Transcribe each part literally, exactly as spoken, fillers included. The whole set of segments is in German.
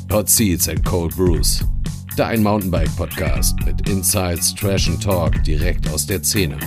Hot Seats and Cold Brews. Dein Mountainbike-Podcast mit Insights, Trash and Talk direkt aus der Szene.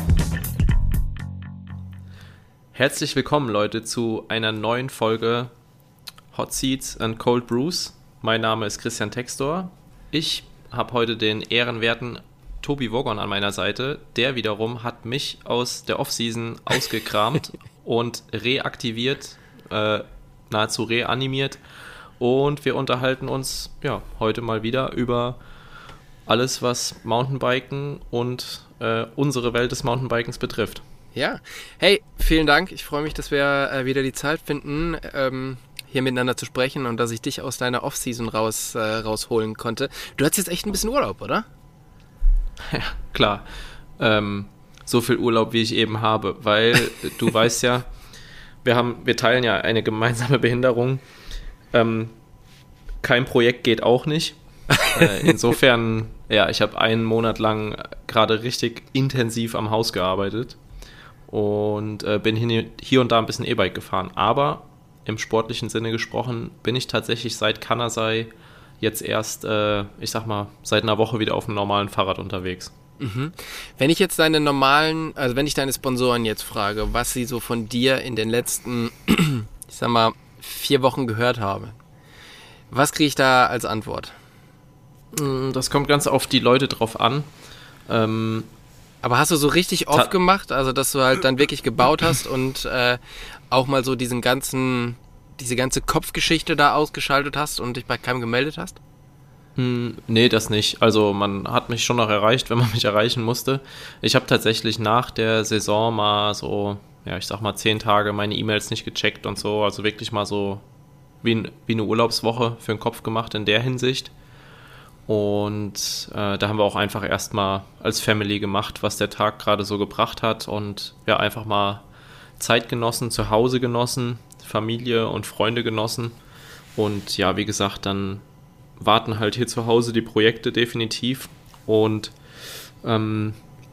Herzlich willkommen, Leute, zu einer neuen Folge Hot Seats and Cold Brews. Mein Name ist Christian Textor. Ich habe heute den ehrenwerten Tobi Woggon an meiner Seite. Der wiederum hat mich aus der Offseason ausgekramt und reaktiviert, äh, nahezu reanimiert. Und wir unterhalten uns ja heute mal wieder über alles, was Mountainbiken und äh, unsere Welt des Mountainbikens betrifft. Ja, hey, vielen Dank. Ich freue mich, dass wir äh, wieder die Zeit finden, ähm, hier miteinander zu sprechen und dass ich dich aus deiner Off-Season raus, äh, rausholen konnte. Du hattest jetzt echt ein bisschen Urlaub, oder? Ja, klar. Ähm, so viel Urlaub, wie ich eben habe, weil du weißt ja, wir haben, wir teilen ja eine gemeinsame Behinderung. Ähm, kein Projekt geht auch nicht. Äh, insofern, ja, ich habe einen Monat lang gerade richtig intensiv am Haus gearbeitet und äh, bin hier, hier und da ein bisschen E-Bike gefahren. Aber im sportlichen Sinne gesprochen bin ich tatsächlich seit Kanasai jetzt erst, äh, ich sag mal, seit einer Woche wieder auf einem normalen Fahrrad unterwegs. Mhm. Wenn ich jetzt deine normalen, also wenn ich deine Sponsoren jetzt frage, was sie so von dir in den letzten, ich sag mal, vier Wochen gehört habe, was kriege ich da als Antwort? Das kommt ganz auf die Leute drauf an. Ähm, Aber hast du so richtig oft ta- gemacht, also dass du halt dann wirklich gebaut hast und äh, auch mal so diesen ganzen, diese ganze Kopfgeschichte da ausgeschaltet hast und dich bei keinem gemeldet hast? Hm, nee, das nicht. Also man hat mich schon noch erreicht, wenn man mich erreichen musste. Ich habe tatsächlich nach der Saison mal so, ja, ich sag mal zehn Tage meine E-Mails nicht gecheckt und so, also wirklich mal so wie, ein, wie eine Urlaubswoche für den Kopf gemacht in der Hinsicht. Und äh, da haben wir auch einfach erstmal als Family gemacht, was der Tag gerade so gebracht hat und ja, einfach mal Zeit genossen, zu Hause genossen, Familie und Freunde genossen. Und ja, wie gesagt, dann warten halt hier zu Hause die Projekte definitiv. Und ähm,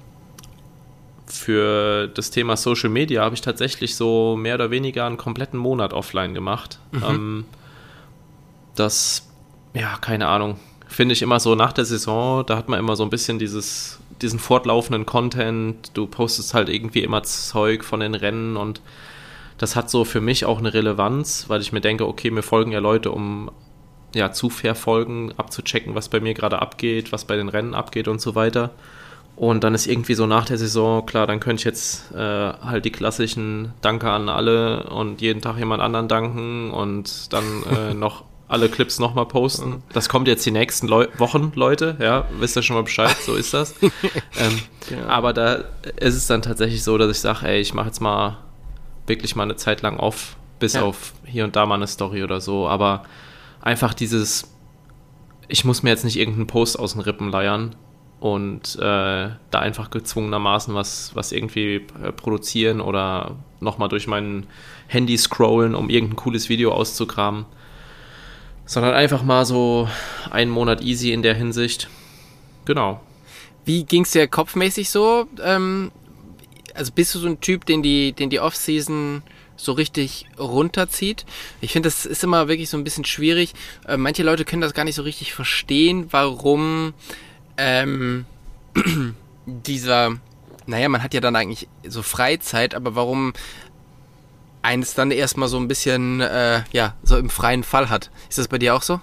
für das Thema Social Media habe ich tatsächlich so mehr oder weniger einen kompletten Monat offline gemacht. Mhm. Ähm, das, ja, keine Ahnung, finde ich immer so nach der Saison, da hat man immer so ein bisschen dieses, diesen fortlaufenden Content, du postest halt irgendwie immer Zeug von den Rennen und das hat so für mich auch eine Relevanz, weil ich mir denke, okay, mir folgen ja Leute, um ja zu verfolgen, abzuchecken, was bei mir gerade abgeht, was bei den Rennen abgeht und so weiter. Und dann ist irgendwie so nach der Saison, klar, dann könnte ich jetzt äh, halt die klassischen Danke an alle und jeden Tag jemand anderen danken und dann äh, noch alle Clips nochmal posten. Das kommt jetzt die nächsten Leu- Wochen, Leute, ja, wisst ihr schon mal Bescheid, so ist das. ähm, ja. Aber da ist es dann tatsächlich so, dass ich sage, ey, ich mache jetzt mal wirklich mal eine Zeit lang off, bis ja. auf hier und da mal eine Story oder so, aber einfach dieses, ich muss mir jetzt nicht irgendeinen Post aus den Rippen leiern und äh, da einfach gezwungenermaßen was, was irgendwie äh, produzieren oder nochmal durch mein Handy scrollen, um irgendein cooles Video auszukramen, sondern einfach mal so einen Monat easy in der Hinsicht. Genau. Wie ging's dir kopfmäßig so? Ähm, also bist du so ein Typ, den die, den die Off-Season so richtig runterzieht? Ich finde, das ist immer wirklich so ein bisschen schwierig. Äh, manche Leute können das gar nicht so richtig verstehen, warum ähm, dieser, naja, man hat ja dann eigentlich so Freizeit, aber warum eines dann erstmal so ein bisschen, äh, ja, so im freien Fall hat. Ist das bei dir auch so?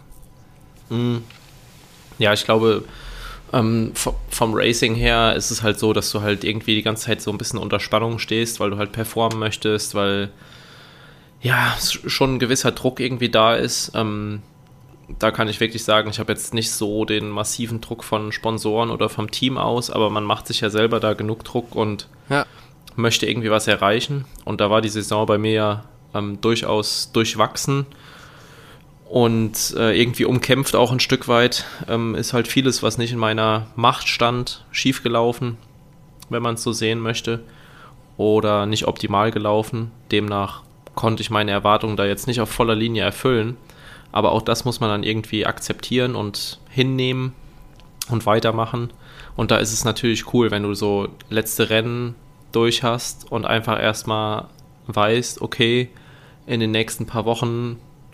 Ja, ich glaube, ähm, vom, vom Racing her ist es halt so, dass du halt irgendwie die ganze Zeit so ein bisschen unter Spannung stehst, weil du halt performen möchtest, weil ja, schon ein gewisser Druck irgendwie da ist. Ähm, da kann ich wirklich sagen, ich habe jetzt nicht so den massiven Druck von Sponsoren oder vom Team aus, aber man macht sich ja selber da genug Druck und ja. möchte irgendwie was erreichen. Und da war die Saison bei mir ähm, durchaus durchwachsen und äh, irgendwie umkämpft auch ein Stück weit. Ähm, ist halt vieles, was nicht in meiner Macht stand, schiefgelaufen, wenn man es so sehen möchte, oder nicht optimal gelaufen. Demnach konnte ich meine Erwartungen da jetzt nicht auf voller Linie erfüllen. Aber auch das muss man dann irgendwie akzeptieren und hinnehmen und weitermachen. Und da ist es natürlich cool, wenn du so letzte Rennen durch hast und einfach erstmal weißt, okay, in den nächsten paar Wochen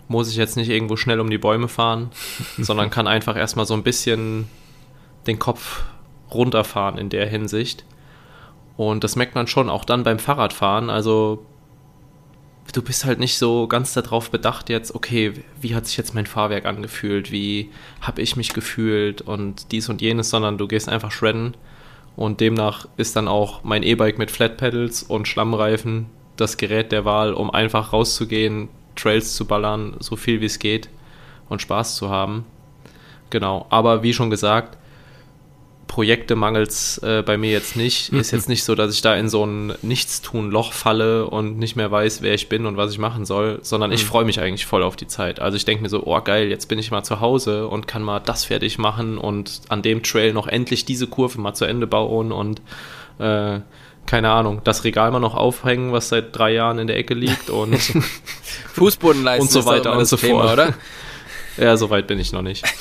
muss ich jetzt nicht irgendwo schnell um die Bäume fahren, sondern kann einfach erstmal so ein bisschen den Kopf runterfahren in der Hinsicht. Und das merkt man schon auch dann beim Fahrradfahren. Also du bist halt nicht so ganz darauf bedacht jetzt, okay, wie hat sich jetzt mein Fahrwerk angefühlt, wie habe ich mich gefühlt und dies und jenes, sondern du gehst einfach shredden. Und demnach ist dann auch mein E-Bike mit Flat Pedals und Schlammreifen das Gerät der Wahl, um einfach rauszugehen, Trails zu ballern, so viel wie es geht und Spaß zu haben. Genau, aber wie schon gesagt, Projekte mangels äh, bei mir jetzt nicht. Ist jetzt nicht so, dass ich da in so ein Nichtstun-Loch falle und nicht mehr weiß, wer ich bin und was ich machen soll, sondern ich freue mich eigentlich voll auf die Zeit. Also ich denke mir so, oh geil, jetzt bin ich mal zu Hause und kann mal das fertig machen und an dem Trail noch endlich diese Kurve mal zu Ende bauen und äh, keine Ahnung, das Regal mal noch aufhängen, was seit drei Jahren in der Ecke liegt und Fußbodenleisten und so weiter und so Thema, fort. oder? Ja, so weit bin ich noch nicht.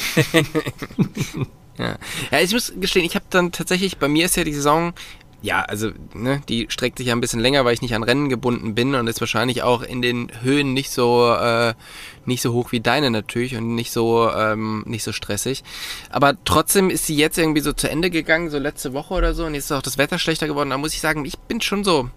Ja. ja, ich muss gestehen, ich habe dann tatsächlich, bei mir ist ja die Saison, ja, also, ne, die streckt sich ja ein bisschen länger, weil ich nicht an Rennen gebunden bin und ist wahrscheinlich auch in den Höhen nicht so, äh, nicht so hoch wie deine natürlich und nicht so, ähm, nicht so stressig. Aber trotzdem ist sie jetzt irgendwie so zu Ende gegangen, so letzte Woche oder so, und jetzt ist auch das Wetter schlechter geworden. Da muss ich sagen, ich bin schon so,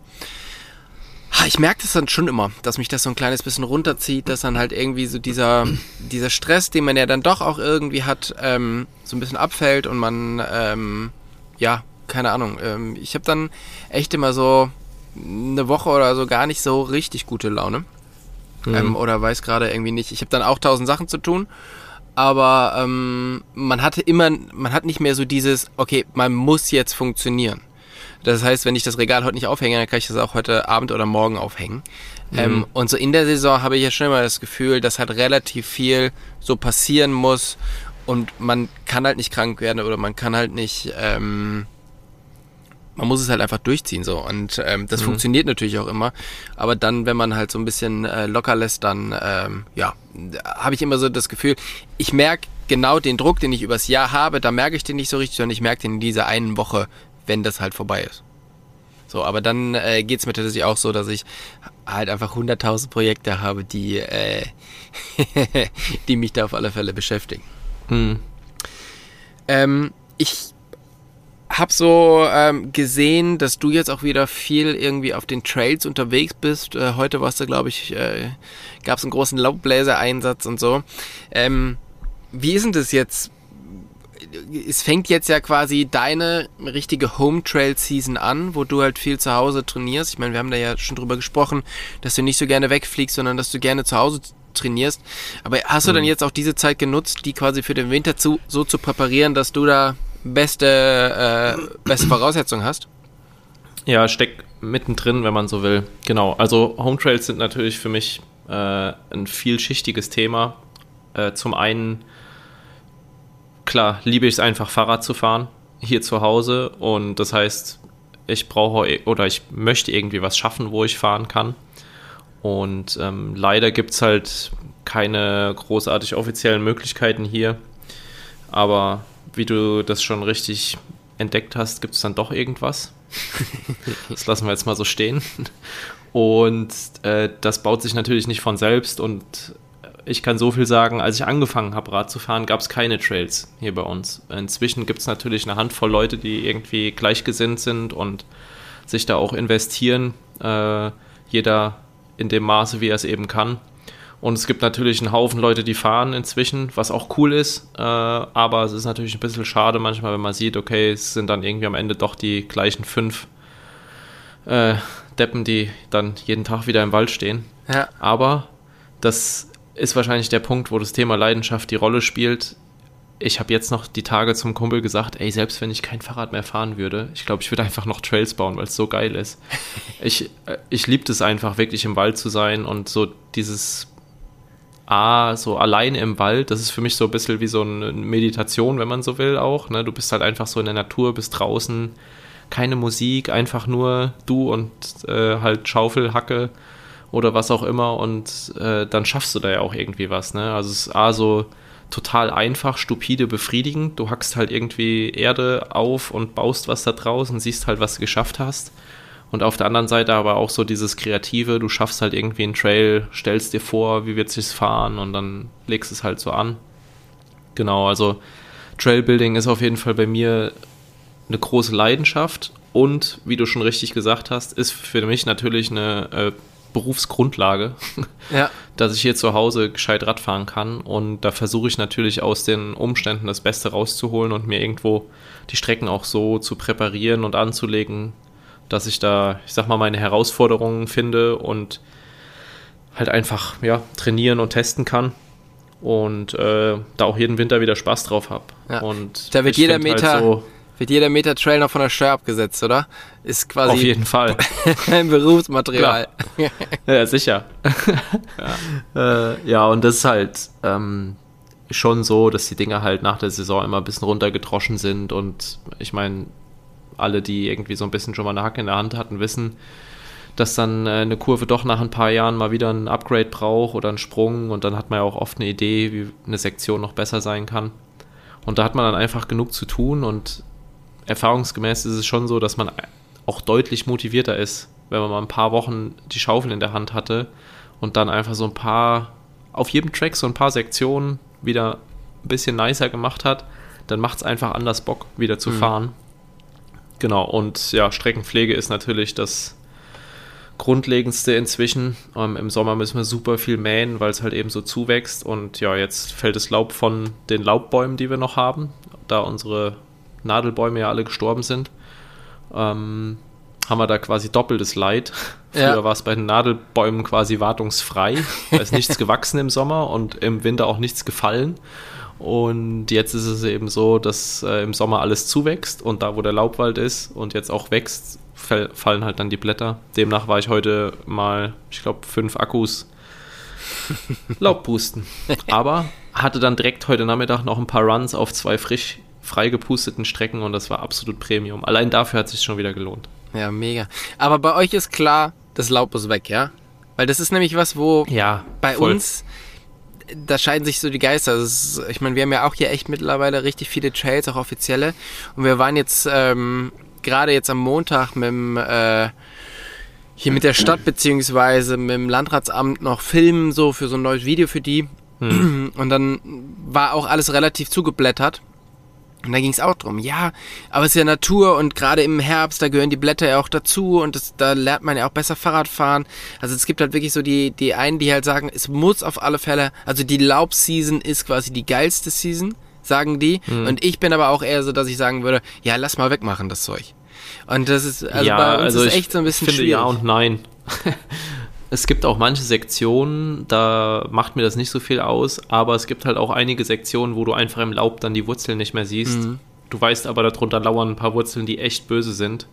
ich merke das dann schon immer, dass mich das so ein kleines bisschen runterzieht, dass dann halt irgendwie so dieser, dieser Stress, den man ja dann doch auch irgendwie hat, ähm, so ein bisschen abfällt und man, ähm, ja, keine Ahnung, ähm, ich habe dann echt immer so eine Woche oder so gar nicht so richtig gute Laune. Mhm. Ähm, oder weiß gerade irgendwie nicht. Ich habe dann auch tausend Sachen zu tun, aber ähm, man hatte immer, man hat nicht mehr so dieses, okay, man muss jetzt funktionieren. Das heißt, wenn ich das Regal heute nicht aufhänge, dann kann ich das auch heute Abend oder morgen aufhängen. Mhm. Ähm, und so in der Saison habe ich ja schon immer das Gefühl, dass halt relativ viel so passieren muss und man kann halt nicht krank werden oder man kann halt nicht, ähm, man muss es halt einfach durchziehen so. Und ähm, das mhm. funktioniert natürlich auch immer. Aber dann, wenn man halt so ein bisschen äh, locker lässt, dann, ähm, ja, habe ich immer so das Gefühl, ich merke genau den Druck, den ich übers Jahr habe, da merke ich den nicht so richtig, sondern ich merke den in dieser einen Woche, wenn das halt vorbei ist. So, aber dann äh, geht es mir tatsächlich auch so, dass ich halt einfach hunderttausend Projekte habe, die, äh, die mich da auf alle Fälle beschäftigen. Hm. Ähm, ich habe so ähm, gesehen, dass du jetzt auch wieder viel irgendwie auf den Trails unterwegs bist. Äh, heute warst du, glaube ich, äh, gab es einen großen Laubbläser-Einsatz und so. Ähm, wie ist denn das jetzt? Es fängt jetzt ja quasi deine richtige Home-Trail-Season an, wo du halt viel zu Hause trainierst. Ich meine, wir haben da ja schon drüber gesprochen, dass du nicht so gerne wegfliegst, sondern dass du gerne zu Hause trainierst. Aber hast du dann jetzt auch diese Zeit genutzt, die quasi für den Winter zu, so zu präparieren, dass du da beste, äh, beste Voraussetzungen hast? Ja, steckt mittendrin, wenn man so will. Genau, also Home-Trails sind natürlich für mich äh, ein vielschichtiges Thema. Äh, zum einen klar, liebe ich es einfach, Fahrrad zu fahren, hier zu Hause. Und das heißt, ich brauche oder ich möchte irgendwie was schaffen, wo ich fahren kann. Und ähm, leider gibt es halt keine großartig offiziellen Möglichkeiten hier. Aber wie du das schon richtig entdeckt hast, gibt es dann doch irgendwas. Das lassen wir jetzt mal so stehen. Und äh, das baut sich natürlich nicht von selbst. Und ich kann so viel sagen, als ich angefangen habe, Rad zu fahren, gab es keine Trails hier bei uns. Inzwischen gibt es natürlich eine Handvoll Leute, die irgendwie gleichgesinnt sind und sich da auch investieren. Äh, jeder in dem Maße, wie er es eben kann. Und es gibt natürlich einen Haufen Leute, die fahren inzwischen, was auch cool ist. Äh, aber es ist natürlich ein bisschen schade manchmal, wenn man sieht, okay, es sind dann irgendwie am Ende doch die gleichen fünf äh, Deppen, die dann jeden Tag wieder im Wald stehen. Ja. Aber das ist wahrscheinlich der Punkt, wo das Thema Leidenschaft die Rolle spielt. Ich habe jetzt noch die Tage zum Kumpel gesagt, ey, selbst wenn ich kein Fahrrad mehr fahren würde, ich glaube, ich würde einfach noch Trails bauen, weil es so geil ist. Ich, ich liebe es einfach, wirklich im Wald zu sein und so dieses A, so allein im Wald, das ist für mich so ein bisschen wie so eine Meditation, wenn man so will auch. Ne? Du bist halt einfach so in der Natur, bist draußen, keine Musik, einfach nur du und äh, halt Schaufel, Hacke oder was auch immer und äh, dann schaffst du da ja auch irgendwie was, ne? Also es ist A, so total einfach, stupide, befriedigend. Du hackst halt irgendwie Erde auf und baust was da draußen, siehst halt, was du geschafft hast Und auf der anderen Seite aber auch so dieses Kreative, du schaffst halt irgendwie einen Trail, stellst dir vor, wie wird es sich fahren und dann legst es halt so an. Genau, also Trailbuilding ist auf jeden Fall bei mir eine große Leidenschaft und, wie du schon richtig gesagt hast, ist für mich natürlich eine äh, Berufsgrundlage, ja. dass ich hier zu Hause gescheit Rad fahren kann und da versuche ich natürlich aus den Umständen das Beste rauszuholen und mir irgendwo die Strecken auch so zu präparieren und anzulegen, dass ich da, ich sag mal, meine Herausforderungen finde und halt einfach, ja, trainieren und testen kann und äh, da auch jeden Winter wieder Spaß drauf habe. Ja. Und da wird jeder Meter, halt so, wird jeder Meter Trail noch von der Steuer abgesetzt, oder? Ist quasi auf jeden Fall ein Berufsmaterial. Ja, sicher. ja. Äh, ja, und das ist halt ähm, schon so, dass die Dinger halt nach der Saison immer ein bisschen runtergedroschen sind und ich meine, alle, die irgendwie so ein bisschen schon mal eine Hacke in der Hand hatten, wissen, dass dann äh, eine Kurve doch nach ein paar Jahren mal wieder ein Upgrade braucht oder einen Sprung und dann hat man ja auch oft eine Idee, wie eine Sektion noch besser sein kann. Und da hat man dann einfach genug zu tun und erfahrungsgemäß ist es schon so, dass man auch deutlich motivierter ist, wenn man mal ein paar Wochen die Schaufel in der Hand hatte und dann einfach so ein paar, auf jedem Track so ein paar Sektionen wieder ein bisschen nicer gemacht hat, dann macht es einfach anders Bock, wieder zu mhm. fahren. Genau, und ja, Streckenpflege ist natürlich das Grundlegendste inzwischen. Ähm, Im Sommer müssen wir super viel mähen, weil es halt eben so zuwächst und ja, jetzt fällt das Laub von den Laubbäumen, die wir noch haben, da unsere Nadelbäume ja alle gestorben sind, ähm, haben wir da quasi doppeltes Leid. Früher ja. war es bei den Nadelbäumen quasi wartungsfrei, da ist nichts gewachsen im Sommer und im Winter auch nichts gefallen. Und jetzt ist es eben so, dass äh, im Sommer alles zuwächst und da, wo der Laubwald ist und jetzt auch wächst, fall, fallen halt dann die Blätter. Demnach war ich heute mal, ich glaube, fünf Akkus Laubpusten. Aber hatte dann direkt heute Nachmittag noch ein paar Runs auf zwei frisch freigepusteten Strecken und das war absolut Premium. Allein dafür hat es sich schon wieder gelohnt. Ja, mega. Aber bei euch ist klar, das Laub ist weg, ja? Weil das ist nämlich was, wo ja, bei voll. uns... Da scheiden sich so die Geister. Das ist, ich meine, wir haben ja auch hier echt mittlerweile richtig viele Trails, auch offizielle. Und wir waren jetzt ähm, gerade jetzt am Montag mit dem, äh, hier mit der Stadt beziehungsweise mit dem Landratsamt noch filmen, so für so ein neues Video für die. Hm. Und dann war auch alles relativ zugeblättert. Und da ging es auch drum, ja, aber es ist ja Natur und gerade im Herbst, da gehören die Blätter ja auch dazu und das, da lernt man ja auch besser Fahrrad fahren. Also es gibt halt wirklich so die, die einen, die halt sagen, es muss auf alle Fälle, also die Laubseason ist quasi die geilste Season, sagen die. Mhm. Und ich bin aber auch eher so, dass ich sagen würde, ja, lass mal wegmachen das Zeug. Und das ist, also ja, bei uns also ist echt so ein bisschen finde schwierig. Ja und nein. Es gibt auch manche Sektionen, da macht mir das nicht so viel aus, aber es gibt halt auch einige Sektionen, wo du einfach im Laub dann die Wurzeln nicht mehr siehst. Mhm. Du weißt aber, darunter lauern ein paar Wurzeln, die echt böse sind.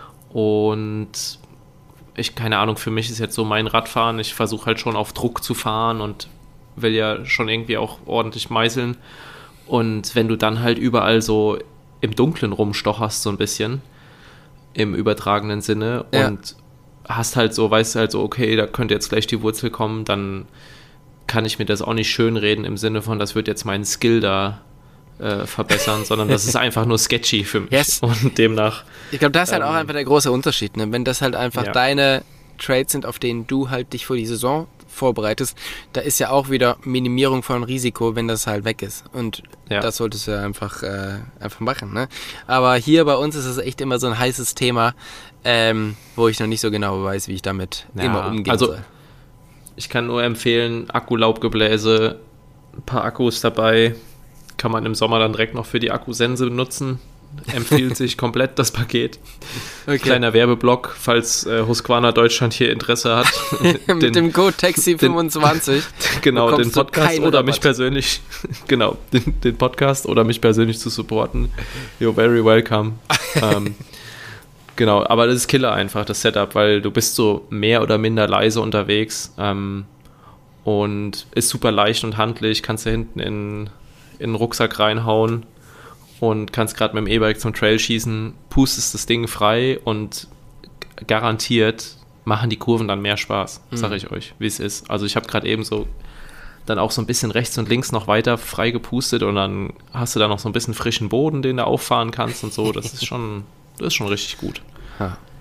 Und ich, keine Ahnung, für mich ist jetzt so mein Radfahren, ich versuche halt schon auf Druck zu fahren und will ja schon irgendwie auch ordentlich meißeln. Und wenn du dann halt überall so im Dunkeln rumstocherst, so ein bisschen, im übertragenen Sinne, ja. und hast halt so, weißt halt so, okay, da könnte jetzt gleich die Wurzel kommen, dann kann ich mir das auch nicht schönreden im Sinne von, das wird jetzt meinen Skill da äh, verbessern, sondern das ist einfach nur sketchy für mich. Yes. Und demnach... Ich glaube, das ist halt ähm, auch einfach der große Unterschied, ne? Wenn das halt einfach ja. deine Trades sind, auf denen du halt dich für die Saison vorbereitest, da ist ja auch wieder Minimierung von Risiko, wenn das halt weg ist. Und ja. das solltest du ja einfach, äh, einfach machen. Ne? Aber hier bei uns ist es echt immer so ein heißes Thema, ähm, wo ich noch nicht so genau weiß, wie ich damit ja, immer umgehen also, soll. Ich kann nur empfehlen, Akkulaubgebläse, ein paar Akkus dabei, kann man im Sommer dann direkt noch für die Akkusense benutzen. Empfiehlt sich komplett das Paket. Okay. Kleiner Werbeblock, falls äh, Husqvarna Deutschland hier Interesse hat. den, Mit dem Code Taxi fünfundzwanzig. Den, genau, den Podcast oder mich persönlich, genau, den, den Podcast oder mich persönlich zu supporten. You're very welcome. ähm, genau, aber das ist Killer einfach, das Setup, weil du bist so mehr oder minder leise unterwegs ähm, und ist super leicht und handlich, kannst du hinten in, in den Rucksack reinhauen und kannst gerade mit dem E-Bike zum Trail schießen, pustest das Ding frei und garantiert machen die Kurven dann mehr Spaß, mhm. sage ich euch, wie es ist. Also ich habe gerade eben so dann auch so ein bisschen rechts und links noch weiter frei gepustet und dann hast du da noch so ein bisschen frischen Boden, den du auffahren kannst und so. Das ist schon, das ist schon richtig gut. Ja,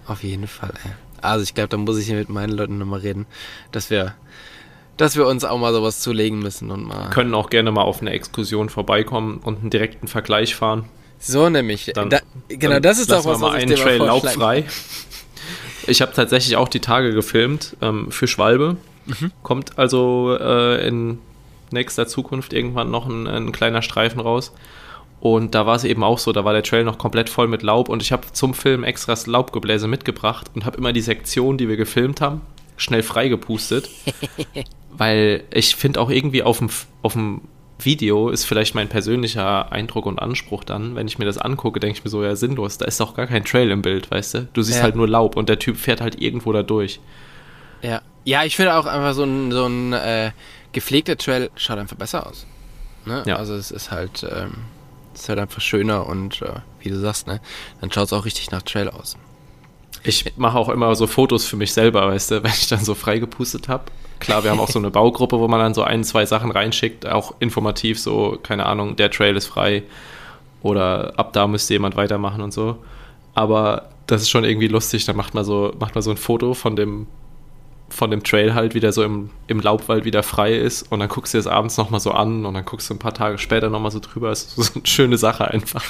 Auf jeden Fall, ey. Also ich glaube, da muss ich hier mit meinen Leuten nochmal reden, dass wir, dass wir uns auch mal sowas zulegen müssen und mal... Können auch gerne mal auf eine Exkursion vorbeikommen und einen direkten Vergleich fahren. So nämlich. Dann, da, genau, dann das ist doch was, mal was ich einen dir Trail mal vorschlagen laubfrei. Ich habe tatsächlich auch die Tage gefilmt ähm, für Schwalbe. Mhm. Kommt also äh, in nächster Zukunft irgendwann noch ein, ein kleiner Streifen raus. Und da war es eben auch so, da war der Trail noch komplett voll mit Laub und ich habe zum Film extra das Laubgebläse mitgebracht und habe immer die Sektion, die wir gefilmt haben, schnell freigepustet. Weil ich finde auch irgendwie auf dem, auf dem Video ist vielleicht mein persönlicher Eindruck und Anspruch dann, wenn ich mir das angucke, denke ich mir so, ja sinnlos, da ist doch gar kein Trail im Bild, weißt du? Du siehst ja. halt nur Laub und der Typ fährt halt irgendwo da durch. Ja, ja, ich finde auch einfach so ein, so ein äh, gepflegter Trail schaut einfach besser aus. Ne? Ja. Also es ist halt... Ähm ist halt einfach schöner und äh, wie du sagst, ne, dann schaut es auch richtig nach Trail aus. Ich mache auch immer so Fotos für mich selber, weißt du, wenn ich dann so freigepustet habe. Klar, wir haben auch so eine Baugruppe, wo man dann so ein, zwei Sachen reinschickt, auch informativ, so, keine Ahnung, der Trail ist frei oder ab da müsste jemand weitermachen und so. Aber das ist schon irgendwie lustig, da macht man so, macht man so ein Foto von dem von dem Trail halt wieder so im, im Laubwald wieder frei ist und dann guckst du dir das abends nochmal so an und dann guckst du ein paar Tage später nochmal so drüber. Das ist so eine schöne Sache einfach.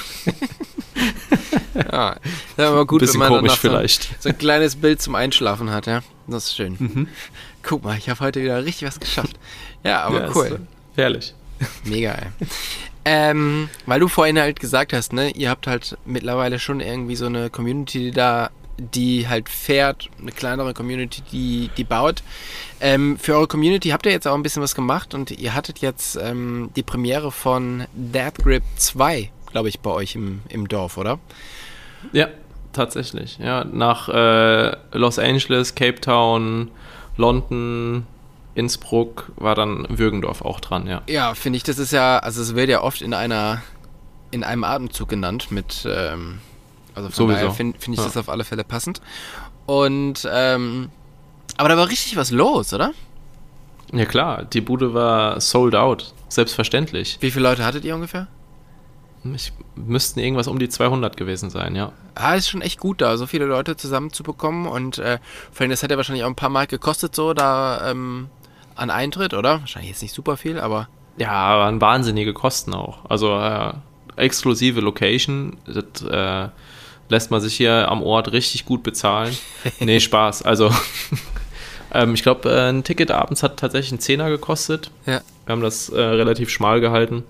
Ja, das ist aber gut, bisschen wenn man komisch so, vielleicht. so ein kleines Bild zum Einschlafen hat, ja. Das ist schön. Mhm. Guck mal, ich habe heute wieder richtig was geschafft. Ja, aber ja, cool. Herrlich. Mega, ey. Ähm, weil du vorhin halt gesagt hast, ne, ihr habt halt mittlerweile schon irgendwie so eine Community, die da die halt fährt, eine kleinere Community, die, die baut. Ähm, für eure Community habt ihr jetzt auch ein bisschen was gemacht und ihr hattet jetzt ähm, die Premiere von Death Grip zwei, glaube ich, bei euch im, im Dorf, oder? Ja, tatsächlich. Ja, nach äh, Los Angeles, Cape Town, London, Innsbruck war dann Würgendorf auch dran, ja. Ja, finde ich, das ist ja, also es wird ja oft in einer, in einem Atemzug genannt mit, ähm, also von Sowieso. daher finde find ich ja. das auf alle Fälle passend. Und, ähm, aber da war richtig was los, oder? Ja klar, die Bude war sold out, selbstverständlich. Wie viele Leute hattet ihr ungefähr? Ich müssten irgendwas um die zweihundert gewesen sein, ja. Ah, ist schon echt gut da, so viele Leute zusammenzubekommen und äh, vor allem, das hat ja wahrscheinlich auch ein paar Mark gekostet, so da ähm, an Eintritt, oder? Wahrscheinlich jetzt nicht super viel, aber... Ja, waren wahnsinnige Kosten auch. Also äh, exklusive Location, das äh, lässt man sich hier am Ort richtig gut bezahlen. Nee, Spaß. Also ähm, ich glaube, äh, ein Ticket abends hat tatsächlich einen Zehner gekostet. Ja. Wir haben das äh, relativ schmal gehalten.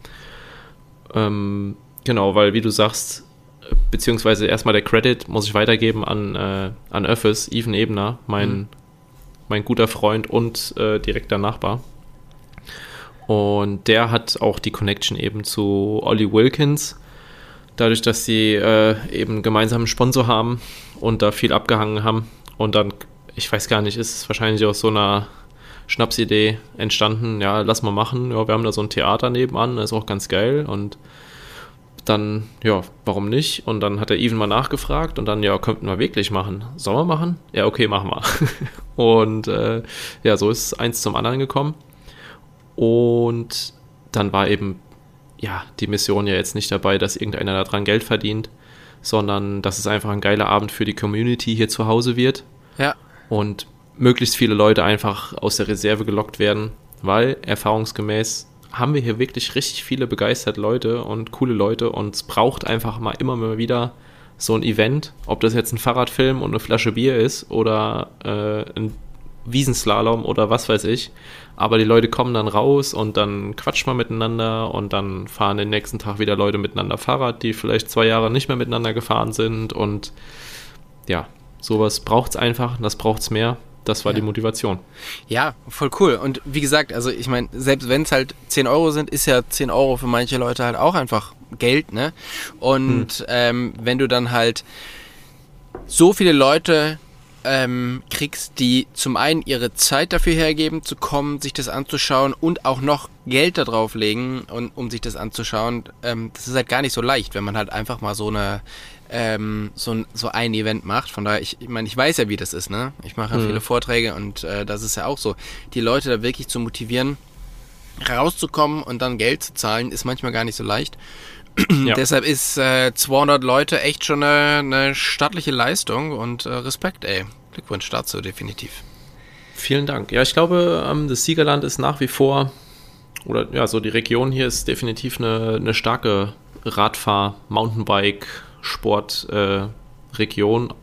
Ähm, genau, weil wie du sagst, beziehungsweise erstmal der Credit muss ich weitergeben an, äh, an Öffes, Even Ebner, mein, mhm. mein guter Freund und äh, direkter Nachbar. Und der hat auch die Connection eben zu Ollie Wilkins, dadurch, dass sie äh, eben einen gemeinsamen Sponsor haben und da viel abgehangen haben. Und dann, ich weiß gar nicht, ist es wahrscheinlich aus so einer Schnapsidee entstanden, ja, lass mal machen. Ja, wir haben da so ein Theater nebenan, das ist auch ganz geil. Und dann, ja, warum nicht? Und dann hat der Even mal nachgefragt und dann, ja, könnten wir wirklich machen. Sollen wir machen? Ja, okay, machen wir. Und äh, ja, so ist eins zum anderen gekommen. Und dann war eben, ja, die Mission ja jetzt nicht dabei, dass irgendeiner daran Geld verdient, sondern dass es einfach ein geiler Abend für die Community hier zu Hause wird. Ja. Und möglichst viele Leute einfach aus der Reserve gelockt werden, weil erfahrungsgemäß haben wir hier wirklich richtig viele begeisterte Leute und coole Leute und es braucht einfach mal immer mal wieder so ein Event, ob das jetzt ein Fahrradfilm und eine Flasche Bier ist oder äh, ein Wiesenslalom oder was weiß ich, aber die Leute kommen dann raus und dann quatscht man miteinander und dann fahren den nächsten Tag wieder Leute miteinander Fahrrad, die vielleicht zwei Jahre nicht mehr miteinander gefahren sind und ja, sowas braucht es einfach, das braucht es mehr. Das war ja die Motivation. Ja, voll cool. Und wie gesagt, also ich meine, selbst wenn es halt zehn Euro sind, ist ja zehn Euro für manche Leute halt auch einfach Geld, ne? Und hm. ähm, wenn du dann halt so viele Leute ähm, kriegst, die zum einen ihre Zeit dafür hergeben, zu kommen, sich das anzuschauen und auch noch Geld da drauf legen, und, um sich das anzuschauen, ähm, das ist halt gar nicht so leicht, wenn man halt einfach mal so eine Ähm, so, ein, so ein Event macht. Von daher, ich, ich meine, ich weiß ja, wie das ist, ne? Ich mache ja mhm. viele Vorträge und äh, das ist ja auch so. Die Leute da wirklich zu motivieren, rauszukommen und dann Geld zu zahlen, ist manchmal gar nicht so leicht. Ja. Deshalb ist äh, zweihundert Leute echt schon eine, eine stattliche Leistung und äh, Respekt, ey. Glückwunsch dazu, definitiv. Vielen Dank. Ja, ich glaube, ähm, das Siegerland ist nach wie vor, oder ja, so die Region hier ist definitiv eine, eine starke Radfahr-, Mountainbike-, Sport-Region. Äh,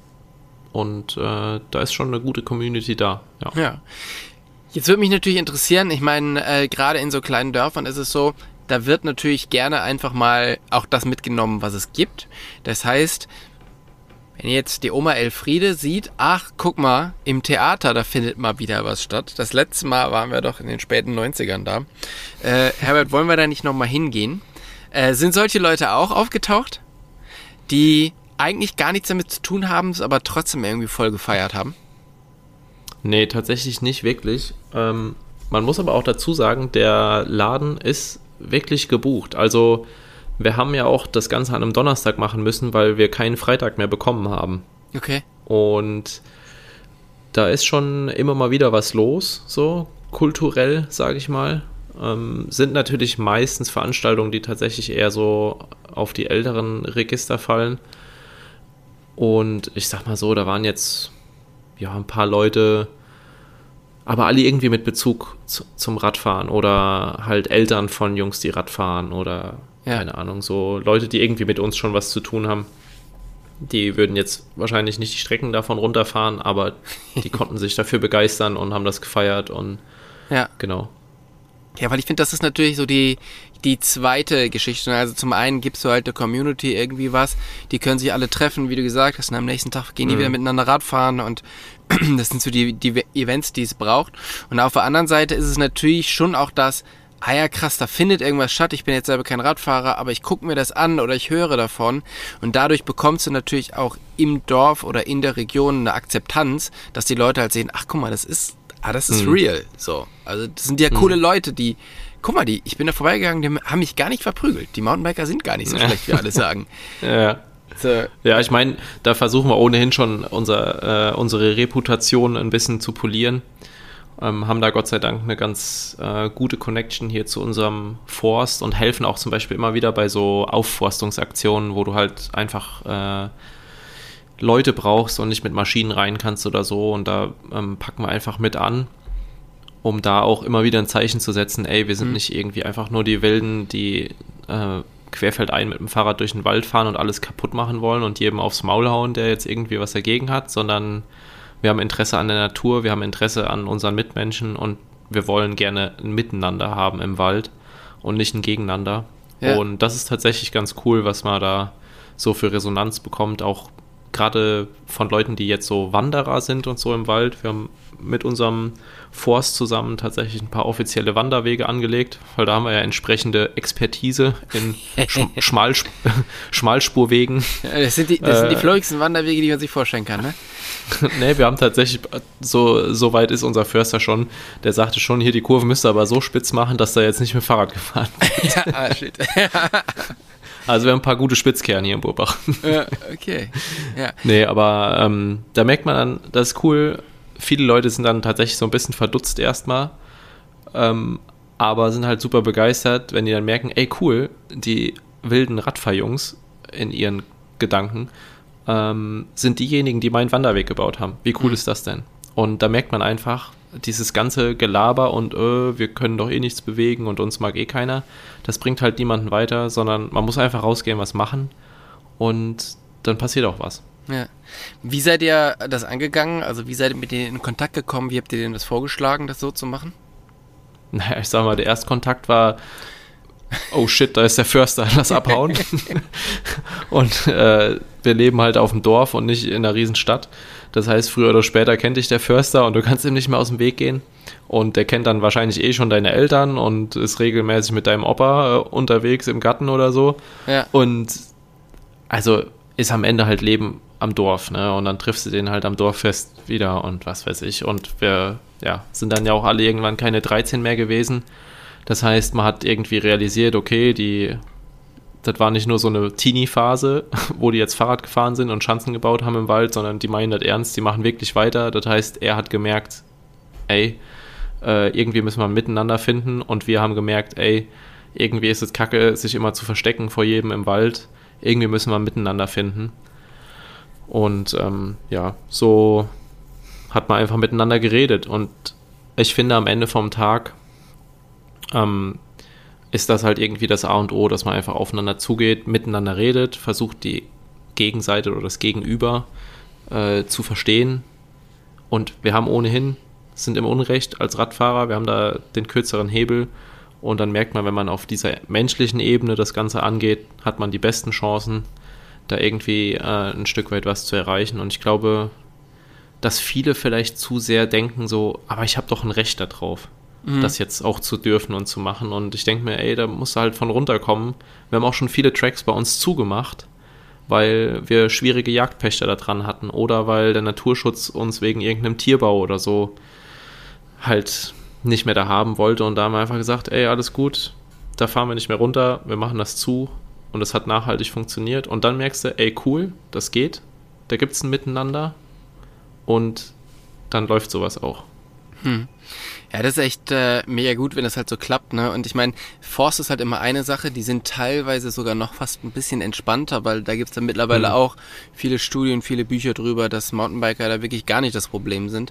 und äh, da ist schon eine gute Community da. Ja. Ja. Jetzt würde mich natürlich interessieren, ich meine, äh, gerade in so kleinen Dörfern ist es so, da wird natürlich gerne einfach mal auch das mitgenommen, was es gibt. Das heißt, wenn jetzt die Oma Elfriede sieht, ach, guck mal, im Theater, da findet mal wieder was statt. Das letzte Mal waren wir doch in den späten neunzigern da. Äh, Herbert, wollen wir da nicht nochmal hingehen? Äh, sind solche Leute auch aufgetaucht, die eigentlich gar nichts damit zu tun haben, es aber trotzdem irgendwie voll gefeiert haben? Nee, tatsächlich nicht wirklich. Ähm, man muss aber auch dazu sagen, der Laden ist wirklich gebucht. Also wir haben ja auch das Ganze an einem Donnerstag machen müssen, weil wir keinen Freitag mehr bekommen haben. Okay. Und da ist schon immer mal wieder was los, so kulturell, sage ich mal. Ähm, sind natürlich meistens Veranstaltungen, die tatsächlich eher so auf die älteren Register fallen. Und ich sag mal so, da waren jetzt ja ein paar Leute, aber alle irgendwie mit Bezug zu, zum Radfahren oder halt Eltern von Jungs, die Radfahren oder ja. keine Ahnung, so Leute, die irgendwie mit uns schon was zu tun haben. Die würden jetzt wahrscheinlich nicht die Strecken davon runterfahren, aber die konnten sich dafür begeistern und haben das gefeiert und ja. genau. Ja, weil ich finde, das ist natürlich so die, die zweite Geschichte. Also zum einen gibst du halt der Community irgendwie was, die können sich alle treffen, wie du gesagt hast, und am nächsten Tag gehen die mhm. wieder miteinander Radfahren und das sind so die, die Events, die es braucht. Und auf der anderen Seite ist es natürlich schon auch das, ah ja krass, da findet irgendwas statt, ich bin jetzt selber kein Radfahrer, aber ich gucke mir das an oder ich höre davon und dadurch bekommst du natürlich auch im Dorf oder in der Region eine Akzeptanz, dass die Leute halt sehen, ach guck mal, das ist, ah das ist mhm. real, so. Also das sind ja coole mhm. Leute, die, guck mal, die, ich bin da vorbeigegangen, die haben mich gar nicht verprügelt, die Mountainbiker sind gar nicht so schlecht, wie alle sagen. Ja. So. Ja, ich meine, da versuchen wir ohnehin schon unser, äh, unsere Reputation ein bisschen zu polieren. Ähm, haben da Gott sei Dank eine ganz äh, gute Connection hier zu unserem Forst und helfen auch zum Beispiel immer wieder bei so Aufforstungsaktionen, wo du halt einfach äh, Leute brauchst und nicht mit Maschinen rein kannst oder so, und da ähm, packen wir einfach mit an, um da auch immer wieder ein Zeichen zu setzen, ey, wir sind mhm. nicht irgendwie einfach nur die Wilden, die äh, querfeldein mit dem Fahrrad durch den Wald fahren und alles kaputt machen wollen und jedem aufs Maul hauen, der jetzt irgendwie was dagegen hat, sondern wir haben Interesse an der Natur, wir haben Interesse an unseren Mitmenschen und wir wollen gerne ein Miteinander haben im Wald und nicht ein Gegeneinander. Ja. Und das ist tatsächlich ganz cool, was man da so für Resonanz bekommt, auch gerade von Leuten, die jetzt so Wanderer sind und so im Wald. Wir haben mit unserem Forst zusammen tatsächlich ein paar offizielle Wanderwege angelegt, weil da haben wir ja entsprechende Expertise in Sch- Schmalsp- Schmalspurwegen. Ja, das sind die, das äh, sind die florigsten Wanderwege, die man sich vorstellen kann, ne? Nee, wir haben tatsächlich, so, so weit ist unser Förster schon, der sagte schon, hier die Kurve müsste aber so spitz machen, dass da jetzt nicht mit Fahrrad gefahren wird. Ja, ah, shit. Also wir haben ein paar gute Spitzkehren hier im Burbach. Ja, okay. Ja. Nee, aber ähm, da merkt man dann, das ist cool, viele Leute sind dann tatsächlich so ein bisschen verdutzt erstmal, ähm, aber sind halt super begeistert, wenn die dann merken, ey cool, die wilden Radfahrjungs in ihren Gedanken ähm, sind diejenigen, die meinen Wanderweg gebaut haben. Wie cool mhm. ist das denn? Und da merkt man einfach, dieses ganze Gelaber und äh, wir können doch eh nichts bewegen und uns mag eh keiner, das bringt halt niemanden weiter, sondern man muss einfach rausgehen, was machen und dann passiert auch was. Ja. Wie seid ihr das angegangen? Also wie seid ihr mit denen in Kontakt gekommen? Wie habt ihr denen das vorgeschlagen, das so zu machen? Naja, ich sag mal, der Erstkontakt war, oh shit, da ist der Förster, lass abhauen. Und äh, wir leben halt auf dem Dorf und nicht in einer Riesenstadt. Das heißt, früher oder später kennt dich der Förster und du kannst ihm nicht mehr aus dem Weg gehen. Und der kennt dann wahrscheinlich eh schon deine Eltern und ist regelmäßig mit deinem Opa äh, unterwegs im Garten oder so. Ja. Und also ist am Ende halt Leben am Dorf, ne? Und dann triffst du den halt am Dorffest wieder und was weiß ich. Und wir ja, sind dann ja auch alle irgendwann keine dreizehn mehr gewesen. Das heißt, man hat irgendwie realisiert, okay, die, das war nicht nur so eine Teenie-Phase, wo die jetzt Fahrrad gefahren sind und Schanzen gebaut haben im Wald, sondern die meinen das ernst, die machen wirklich weiter. Das heißt, er hat gemerkt, ey, äh, irgendwie müssen wir miteinander finden, und wir haben gemerkt, ey, irgendwie ist es kacke, sich immer zu verstecken vor jedem im Wald. Irgendwie müssen wir miteinander finden. Und ähm, ja, so hat man einfach miteinander geredet. Und ich finde, am Ende vom Tag ähm, ist das halt irgendwie das A und O, dass man einfach aufeinander zugeht, miteinander redet, versucht die Gegenseite oder das Gegenüber äh, zu verstehen. Und wir haben ohnehin, sind im Unrecht als Radfahrer, wir haben da den kürzeren Hebel. Und dann merkt man, wenn man auf dieser menschlichen Ebene das Ganze angeht, hat man die besten Chancen, da irgendwie äh, ein Stück weit was zu erreichen. Und ich glaube, dass viele vielleicht zu sehr denken so, aber ich habe doch ein Recht darauf, mhm. das jetzt auch zu dürfen und zu machen. Und ich denke mir, ey, da musst du halt von runterkommen. Wir haben auch schon viele Tracks bei uns zugemacht, weil wir schwierige Jagdpächter da dran hatten oder weil der Naturschutz uns wegen irgendeinem Tierbau oder so halt nicht mehr da haben wollte. Und da haben wir einfach gesagt, ey, alles gut, da fahren wir nicht mehr runter, wir machen das zu. Und es hat nachhaltig funktioniert. Und dann merkst du, ey, cool, das geht. Da gibt es ein Miteinander. Und dann läuft sowas auch. Hm. Ja, das ist echt äh, mega gut, wenn das halt so klappt, ne? Und ich meine, Forst ist halt immer eine Sache, die sind teilweise sogar noch fast ein bisschen entspannter, weil da gibt es dann mittlerweile mhm. auch viele Studien, viele Bücher drüber, dass Mountainbiker da wirklich gar nicht das Problem sind.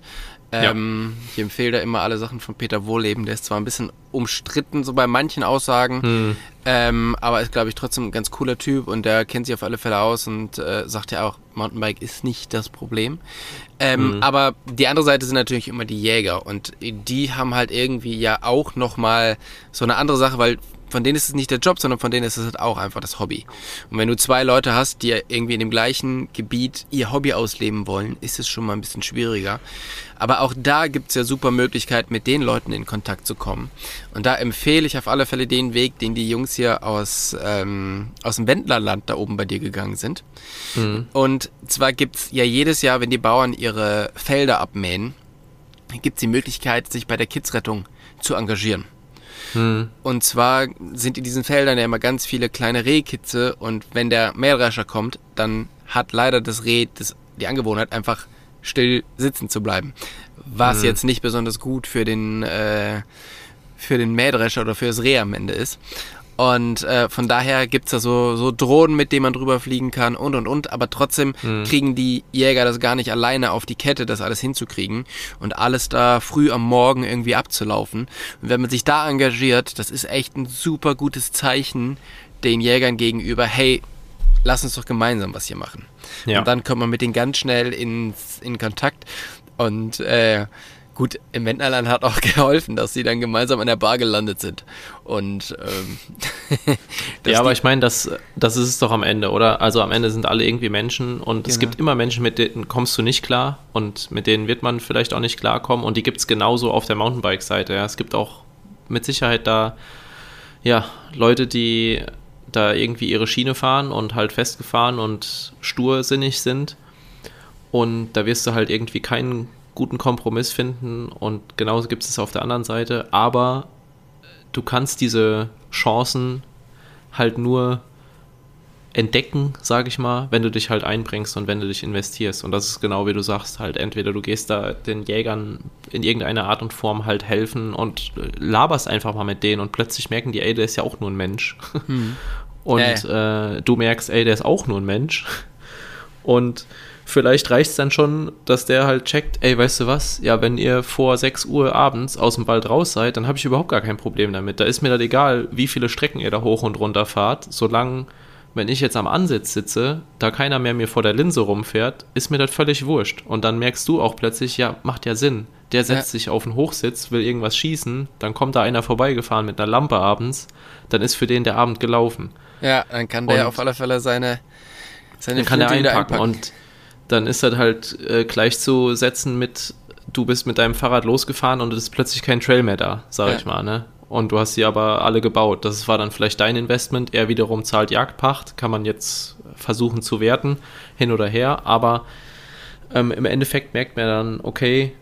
Ähm, ja. Ich empfehle da immer alle Sachen von Peter Wohlleben, der ist zwar ein bisschen umstritten, so bei manchen Aussagen, mhm. ähm, aber ist, glaube ich, trotzdem ein ganz cooler Typ und der kennt sich auf alle Fälle aus und äh, sagt ja auch, Mountainbike ist nicht das Problem. Ähm, mhm. Aber die andere Seite sind natürlich immer die Jäger und die haben halt irgendwie ja auch nochmal so eine andere Sache, weil von denen ist es nicht der Job, sondern von denen ist es halt auch einfach das Hobby. Und wenn du zwei Leute hast, die irgendwie in dem gleichen Gebiet ihr Hobby ausleben wollen, ist es schon mal ein bisschen schwieriger. Aber auch da gibt es ja super Möglichkeiten, mit den Leuten in Kontakt zu kommen. Und da empfehle ich auf alle Fälle den Weg, den die Jungs hier aus, ähm, aus dem Wendlerland da oben bei dir gegangen sind. Mhm. Und zwar gibt es ja jedes Jahr, wenn die Bauern ihre Felder abmähen, gibt es die Möglichkeit, sich bei der Kidsrettung zu engagieren. Hm. Und zwar sind in diesen Feldern ja immer ganz viele kleine Rehkitze und wenn der Mähdrescher kommt, dann hat leider das Reh das, die Angewohnheit, einfach still sitzen zu bleiben. Was hm. jetzt nicht besonders gut für den, äh, für den Mähdrescher oder für das Reh am Ende ist. Und äh, von daher gibt's da so, so Drohnen, mit denen man drüber fliegen kann und und und, aber trotzdem mhm. kriegen die Jäger das gar nicht alleine auf die Kette, das alles hinzukriegen und alles da früh am Morgen irgendwie abzulaufen. Und wenn man sich da engagiert, das ist echt ein super gutes Zeichen den Jägern gegenüber, hey, lass uns doch gemeinsam was hier machen. Ja. Und dann kommt man mit denen ganz schnell ins, in Kontakt und äh, gut, im Wendlerland hat auch geholfen, dass sie dann gemeinsam an der Bar gelandet sind. Und ähm, ja, aber ich meine, das, das ist es doch am Ende, oder? Also am Ende sind alle irgendwie Menschen und genau. Es gibt immer Menschen, mit denen kommst du nicht klar und mit denen wird man vielleicht auch nicht klarkommen und die gibt es genauso auf der Mountainbike-Seite. Ja. Es gibt auch mit Sicherheit da ja, Leute, die da irgendwie ihre Schiene fahren und halt festgefahren und stursinnig sind und da wirst du halt irgendwie keinen guten Kompromiss finden und genauso gibt es auf der anderen Seite, aber du kannst diese Chancen halt nur entdecken, sage ich mal, wenn du dich halt einbringst und wenn du dich investierst und das ist genau wie du sagst, halt entweder du gehst da den Jägern in irgendeiner Art und Form halt helfen und laberst einfach mal mit denen und plötzlich merken die, ey, der ist ja auch nur ein Mensch hm. und äh. Äh, du merkst, ey, der ist auch nur ein Mensch und vielleicht reicht es dann schon, dass der halt checkt, ey, weißt du was, ja, wenn ihr vor sechs Uhr abends aus dem Wald raus seid, dann habe ich überhaupt gar kein Problem damit. Da ist mir das egal, wie viele Strecken ihr da hoch und runter fahrt, solange, wenn ich jetzt am Ansitz sitze, da keiner mehr mir vor der Linse rumfährt, ist mir das völlig wurscht. Und dann merkst du auch plötzlich, ja, macht ja Sinn. Der setzt ja. sich auf den Hochsitz, will irgendwas schießen, dann kommt da einer vorbeigefahren mit einer Lampe abends, dann ist für den der Abend gelaufen. Ja, dann kann der und auf alle Fälle seine, seine dann kann der einpacken. Und dann ist das halt äh, gleichzusetzen mit, du bist mit deinem Fahrrad losgefahren und es ist plötzlich kein Trail mehr da, sag ja. ich mal, ne? Und du hast sie aber alle gebaut. Das war dann vielleicht dein Investment, er wiederum zahlt Jagdpacht, kann man jetzt versuchen zu werten, hin oder her, aber ähm, im Endeffekt merkt man dann, okay,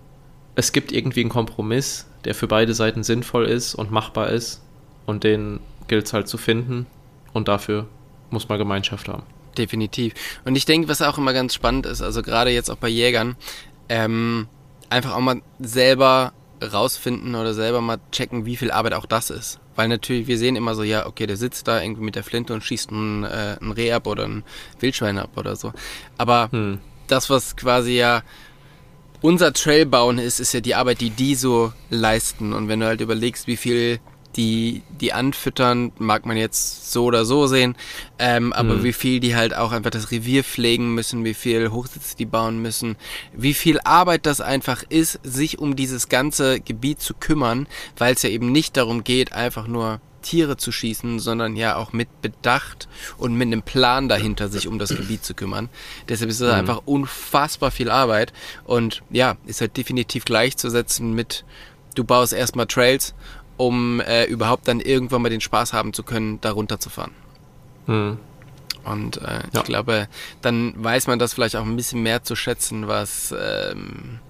es gibt irgendwie einen Kompromiss, der für beide Seiten sinnvoll ist und machbar ist und den gilt es halt zu finden und dafür muss man Gemeinschaft haben. Definitiv. Und ich denke, was auch immer ganz spannend ist, also gerade jetzt auch bei Jägern, ähm, einfach auch mal selber rausfinden oder selber mal checken, wie viel Arbeit auch das ist. weil natürlich, wir sehen immer so, ja, okay, der sitzt da irgendwie mit der Flinte und schießt ein, äh, ein Reh ab oder ein Wildschwein ab oder so. Aber hm. das, was quasi ja unser Trail bauen ist, ist ja die Arbeit, die die so leisten. Und wenn du halt überlegst, wie viel die, die anfüttern, mag man jetzt so oder so sehen, ähm, aber mhm. wie viel die halt auch einfach das Revier pflegen müssen, wie viel Hochsitze die bauen müssen, wie viel Arbeit das einfach ist, sich um dieses ganze Gebiet zu kümmern, weil es ja eben nicht darum geht, einfach nur Tiere zu schießen, sondern ja auch mit Bedacht und mit einem Plan dahinter, sich um das Gebiet zu kümmern. Deshalb ist es mhm. einfach unfassbar viel Arbeit und ja, ist halt definitiv gleichzusetzen mit, du baust erstmal Trails, um äh, überhaupt dann irgendwann mal den Spaß haben zu können, da runterzufahren. Mhm. Und äh, ja. ich glaube, dann weiß man das vielleicht auch ein bisschen mehr zu schätzen, was, ähm,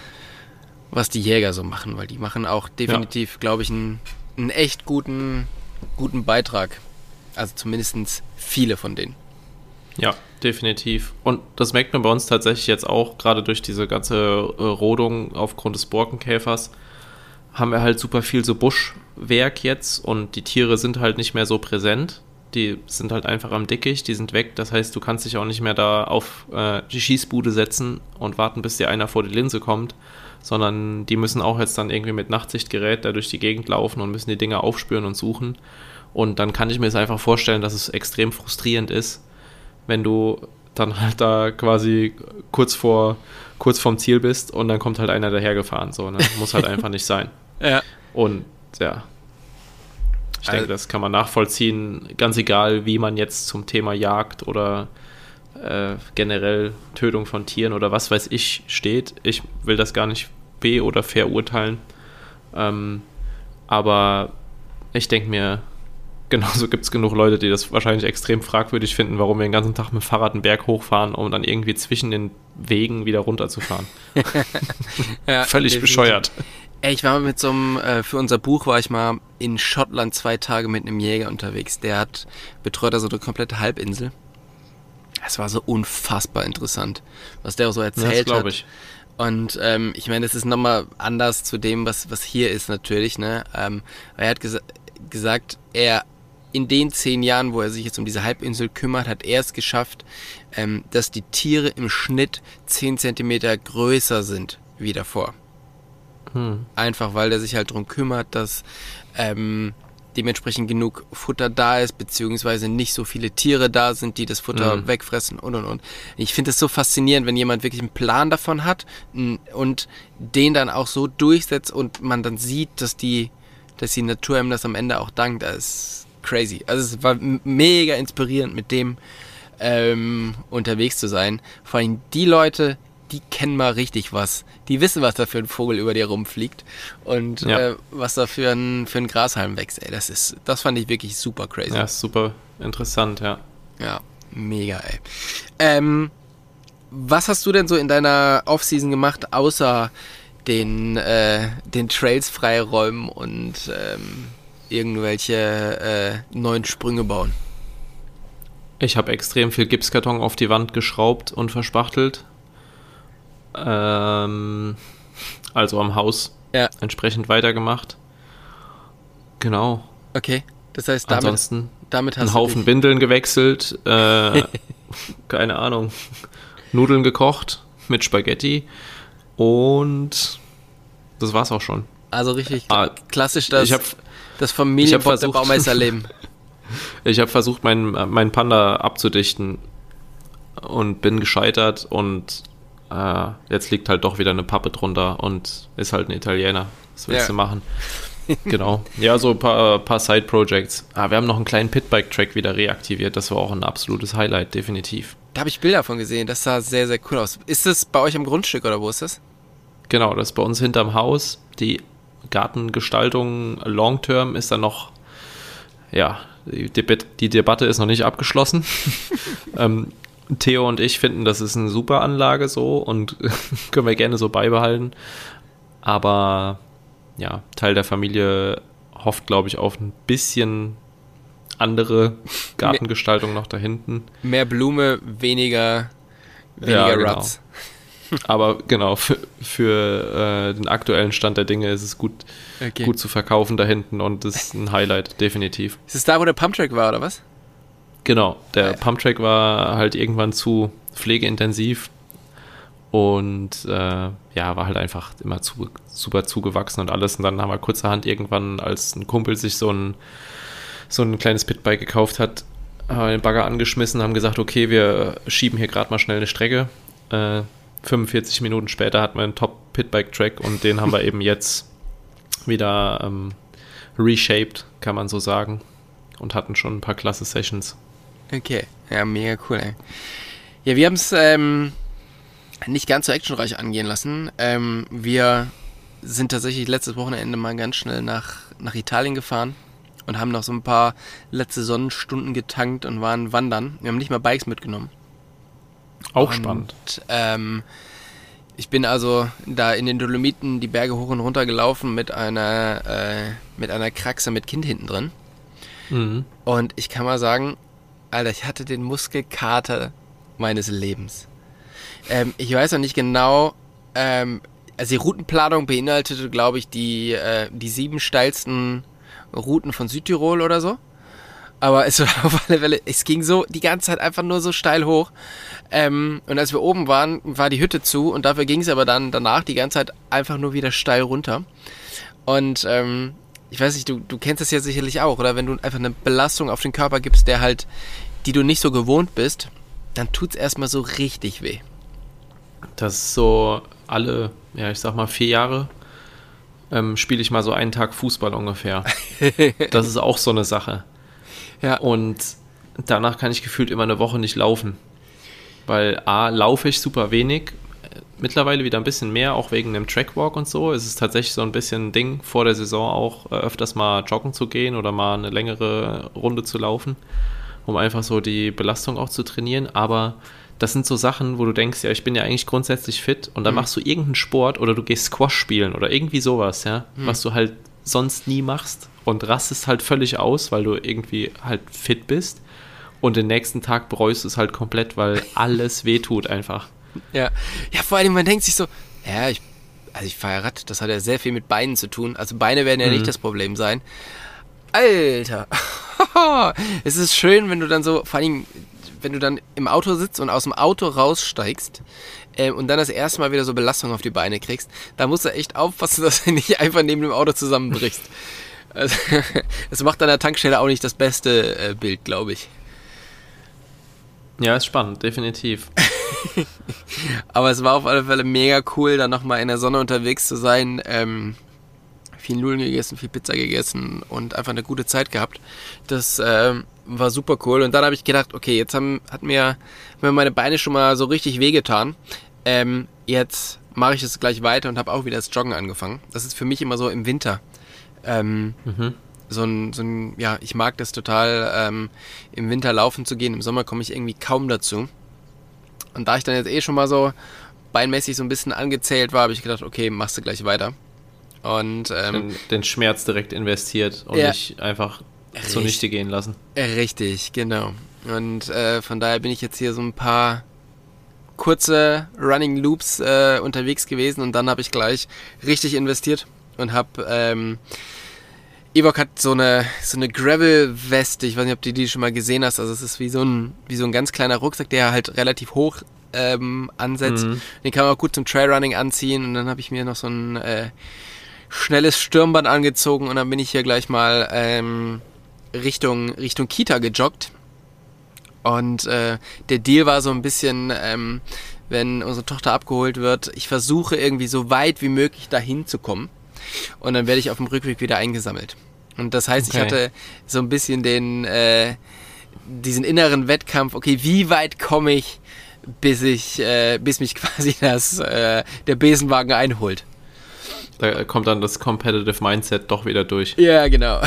was die Jäger so machen, weil die machen auch definitiv, ja. glaube ich, einen, einen echt guten, guten Beitrag. Also zumindest viele von denen. Ja, definitiv. Und das merkt man bei uns tatsächlich jetzt auch, gerade durch diese ganze äh, Rodung aufgrund des Borkenkäfers, haben wir halt super viel so Buschwerk jetzt und die Tiere sind halt nicht mehr so präsent. Die sind halt einfach am Dickicht, die sind weg. Das heißt, du kannst dich auch nicht mehr da auf äh, die Schießbude setzen und warten, bis dir einer vor die Linse kommt, sondern die müssen auch jetzt dann irgendwie mit Nachtsichtgerät da durch die Gegend laufen und müssen die Dinger aufspüren und suchen. Und dann kann ich mir das einfach vorstellen, dass es extrem frustrierend ist, wenn du dann halt da quasi kurz vor kurz vorm Ziel bist und dann kommt halt einer dahergefahren. So, ne? Muss halt einfach nicht sein. Ja. Und ja, ich also, denke, das kann man nachvollziehen, ganz egal, wie man jetzt zum Thema Jagd oder äh, generell Tötung von Tieren oder was weiß ich steht. Ich will das gar nicht be- oder verurteilen. Ähm, aber ich denke mir, genauso gibt es genug Leute, die das wahrscheinlich extrem fragwürdig finden, warum wir den ganzen Tag mit dem Fahrrad einen Berg hochfahren, um dann irgendwie zwischen den Wegen wieder runterzufahren. Ja, völlig definitiv. Bescheuert. Ey, ich war mit so einem, äh, für unser Buch war ich mal in Schottland zwei Tage mit einem Jäger unterwegs. Der hat betreut also eine komplette Halbinsel. Es war so unfassbar interessant, was der auch so erzählt das hat. Ich. Und ähm, ich meine, das ist nochmal anders zu dem, was, was hier ist natürlich. Ne? Ähm, er hat gesa- gesagt, er in den zehn Jahren, wo er sich jetzt um diese Halbinsel kümmert, hat er es geschafft, ähm, dass die Tiere im Schnitt zehn Zentimeter größer sind wie davor. Hm. Einfach, weil er sich halt darum kümmert, dass ähm, dementsprechend genug Futter da ist, beziehungsweise nicht so viele Tiere da sind, die das Futter mhm. wegfressen und und und. Ich finde es so faszinierend, wenn jemand wirklich einen Plan davon hat und den dann auch so durchsetzt und man dann sieht, dass die, dass die Natur ihm das am Ende auch dankt. Das ist crazy. Also es war mega inspirierend, mit dem ähm, unterwegs zu sein. Vor allem die Leute, die kennen mal richtig was. Die wissen, was da für ein Vogel über dir rumfliegt und ja. äh, was da für ein, für ein Grashalm wächst. Ey, das ist, das fand ich wirklich super crazy. Ja, super interessant, ja. Ja, mega, ey. Ähm, was hast du denn so in deiner Offseason gemacht, außer den, äh, den Trails freiräumen und ähm, irgendwelche äh, neuen Sprünge bauen? Ich habe extrem viel Gipskarton auf die Wand geschraubt und verspachtelt. Ähm, also am Haus ja. entsprechend weitergemacht. Genau. Okay, das heißt, damit, Ansonsten damit hast einen du Haufen Windeln gewechselt, äh, keine Ahnung, Nudeln gekocht mit Spaghetti und das war's auch schon. Also richtig ah, klassisch das, ich hab, das Familienbob der Baumeisterleben. Ich habe versucht, meinen mein Panda abzudichten und bin gescheitert und äh, jetzt liegt halt doch wieder eine Pappe drunter und ist halt ein Italiener. Was willst ja. du machen? Genau. Ja, so ein paar, paar Side-Projects. Ah, wir haben noch einen kleinen Pitbike-Track wieder reaktiviert. Das war auch ein absolutes Highlight, definitiv. Da habe ich Bilder von gesehen. Das sah sehr, sehr cool aus. Ist das bei euch am Grundstück oder wo ist das? Genau, das ist bei uns hinterm Haus. Die Gartengestaltung Long-Term ist dann noch, ja, die, Deb- die Debatte ist noch nicht abgeschlossen. ähm, Theo und ich finden, das ist eine super Anlage so und können wir gerne so beibehalten. Aber ja, Teil der Familie hofft, glaube ich, auf ein bisschen andere Gartengestaltung noch da hinten. Mehr Blume, weniger, weniger ja, Ruts. Aber genau, für, für äh, den aktuellen Stand der Dinge ist es gut, okay. gut zu verkaufen da hinten und das ist ein Highlight, definitiv. Ist es da, wo der Pumptrack war, oder was? Genau, der ah, ja. Pumptrack war halt irgendwann zu pflegeintensiv und äh, ja, war halt einfach immer zu, super zugewachsen und alles. Und dann haben wir kurzerhand irgendwann, als ein Kumpel sich so ein, so ein kleines Pitbike gekauft hat, haben wir den Bagger angeschmissen, haben gesagt, okay, wir schieben hier gerade mal schnell eine Strecke. Äh, fünfundvierzig Minuten später hatten wir einen Top-Pitbike-Track und den haben wir eben jetzt wieder ähm, reshaped, kann man so sagen, und hatten schon ein paar klasse Sessions. Okay, ja, mega cool, ey. Ja, wir haben es ähm, nicht ganz so actionreich angehen lassen. Ähm, wir sind tatsächlich letztes Wochenende mal ganz schnell nach, nach Italien gefahren und haben noch so ein paar letzte Sonnenstunden getankt und waren wandern. Wir haben nicht mal Bikes mitgenommen. Auch und, spannend. Ähm, ich bin also da in den Dolomiten die Berge hoch und runter gelaufen mit einer, äh, mit einer Kraxe mit Kind hinten drin. Mhm. Und ich kann mal sagen, Alter, ich hatte den Muskelkater meines Lebens. Ähm, ich weiß noch nicht genau, ähm, also die Routenplanung beinhaltete, glaube ich, die, äh, die sieben steilsten Routen von Südtirol oder so. Aber es war auf alle Fälle, es ging so die ganze Zeit einfach nur so steil hoch. Ähm, und als wir oben waren, war die Hütte zu und dafür ging es aber dann danach die ganze Zeit einfach nur wieder steil runter. Und ähm, ich weiß nicht, du, du kennst das ja sicherlich auch, oder? Wenn du einfach eine Belastung auf den Körper gibst, der halt, die du nicht so gewohnt bist, dann tut's erstmal so richtig weh. Das ist so alle, ja, ich sag mal vier Jahre ähm, spiele ich mal so einen Tag Fußball ungefähr. Das ist auch so eine Sache. Ja. Und danach kann ich gefühlt immer eine Woche nicht laufen. Weil A, laufe ich super wenig, mittlerweile wieder ein bisschen mehr, auch wegen dem Trackwalk und so. Es ist tatsächlich so ein bisschen ein Ding, vor der Saison auch äh, öfters mal joggen zu gehen oder mal eine längere Runde zu laufen, um einfach so die Belastung auch zu trainieren. Aber das sind so Sachen, wo du denkst, ja, ich bin ja eigentlich grundsätzlich fit und dann mhm. machst du irgendeinen Sport oder du gehst Squash spielen oder irgendwie sowas, ja, mhm. was du halt sonst nie machst und rastest halt völlig aus, weil du irgendwie halt fit bist und den nächsten Tag bereust du es halt komplett, weil alles wehtut einfach. Ja, ja, vor allem man denkt sich so, ja, ich, also ich fahre Rad, das hat ja sehr viel mit Beinen zu tun, also Beine werden ja mhm. nicht das Problem sein. Alter, es ist schön, wenn du dann so, vor allem, wenn du dann im Auto sitzt und aus dem Auto raussteigst äh, und dann das erste Mal wieder so Belastung auf die Beine kriegst, da musst du echt aufpassen, dass du nicht einfach neben dem Auto zusammenbrichst. Also, das macht an der Tankstelle auch nicht das beste äh, Bild, glaube ich. Ja, ist spannend, definitiv. Aber es war auf alle Fälle mega cool, dann nochmal in der Sonne unterwegs zu sein. Ähm, viel Nudeln gegessen, viel Pizza gegessen und einfach eine gute Zeit gehabt. Das ähm, war super cool. Und dann habe ich gedacht, okay, jetzt haben, hat mir, haben mir meine Beine schon mal so richtig wehgetan. Ähm, jetzt mache ich es gleich weiter und habe auch wieder das Joggen angefangen. Das ist für mich immer so im Winter. Ähm, mhm. So ein, so ein, ja, ich mag das total, ähm, im Winter laufen zu gehen. Im Sommer komme ich irgendwie kaum dazu. Und da ich dann jetzt eh schon mal so beinmäßig so ein bisschen angezählt war, habe ich gedacht, okay, machst du gleich weiter. Und ähm, den, den Schmerz direkt investiert und ja, nicht einfach richtig, zunichte gehen lassen. Richtig, genau. Und äh, von daher bin ich jetzt hier so ein paar kurze Running Loops äh, unterwegs gewesen und dann habe ich gleich richtig investiert und habe ähm, Evok hat so eine so eine Gravel-Weste, ich weiß nicht, ob du die schon mal gesehen hast, also es ist wie so ein wie so ein ganz kleiner Rucksack, der halt relativ hoch ähm, ansetzt. Mhm. Den kann man auch gut zum Trailrunning anziehen und dann habe ich mir noch so ein äh, schnelles Stirnband angezogen und dann bin ich hier gleich mal ähm, Richtung Richtung Kita gejoggt. Und äh, der Deal war so ein bisschen, ähm, wenn unsere Tochter abgeholt wird, ich versuche irgendwie so weit wie möglich dahin zu kommen. Und dann werde ich auf dem Rückweg wieder eingesammelt. Und das heißt, okay, ich hatte so ein bisschen den äh, diesen inneren Wettkampf, okay, wie weit komme ich, bis ich, äh, bis mich quasi das äh, der Besenwagen einholt. Da kommt dann das Competitive Mindset doch wieder durch. Ja, genau.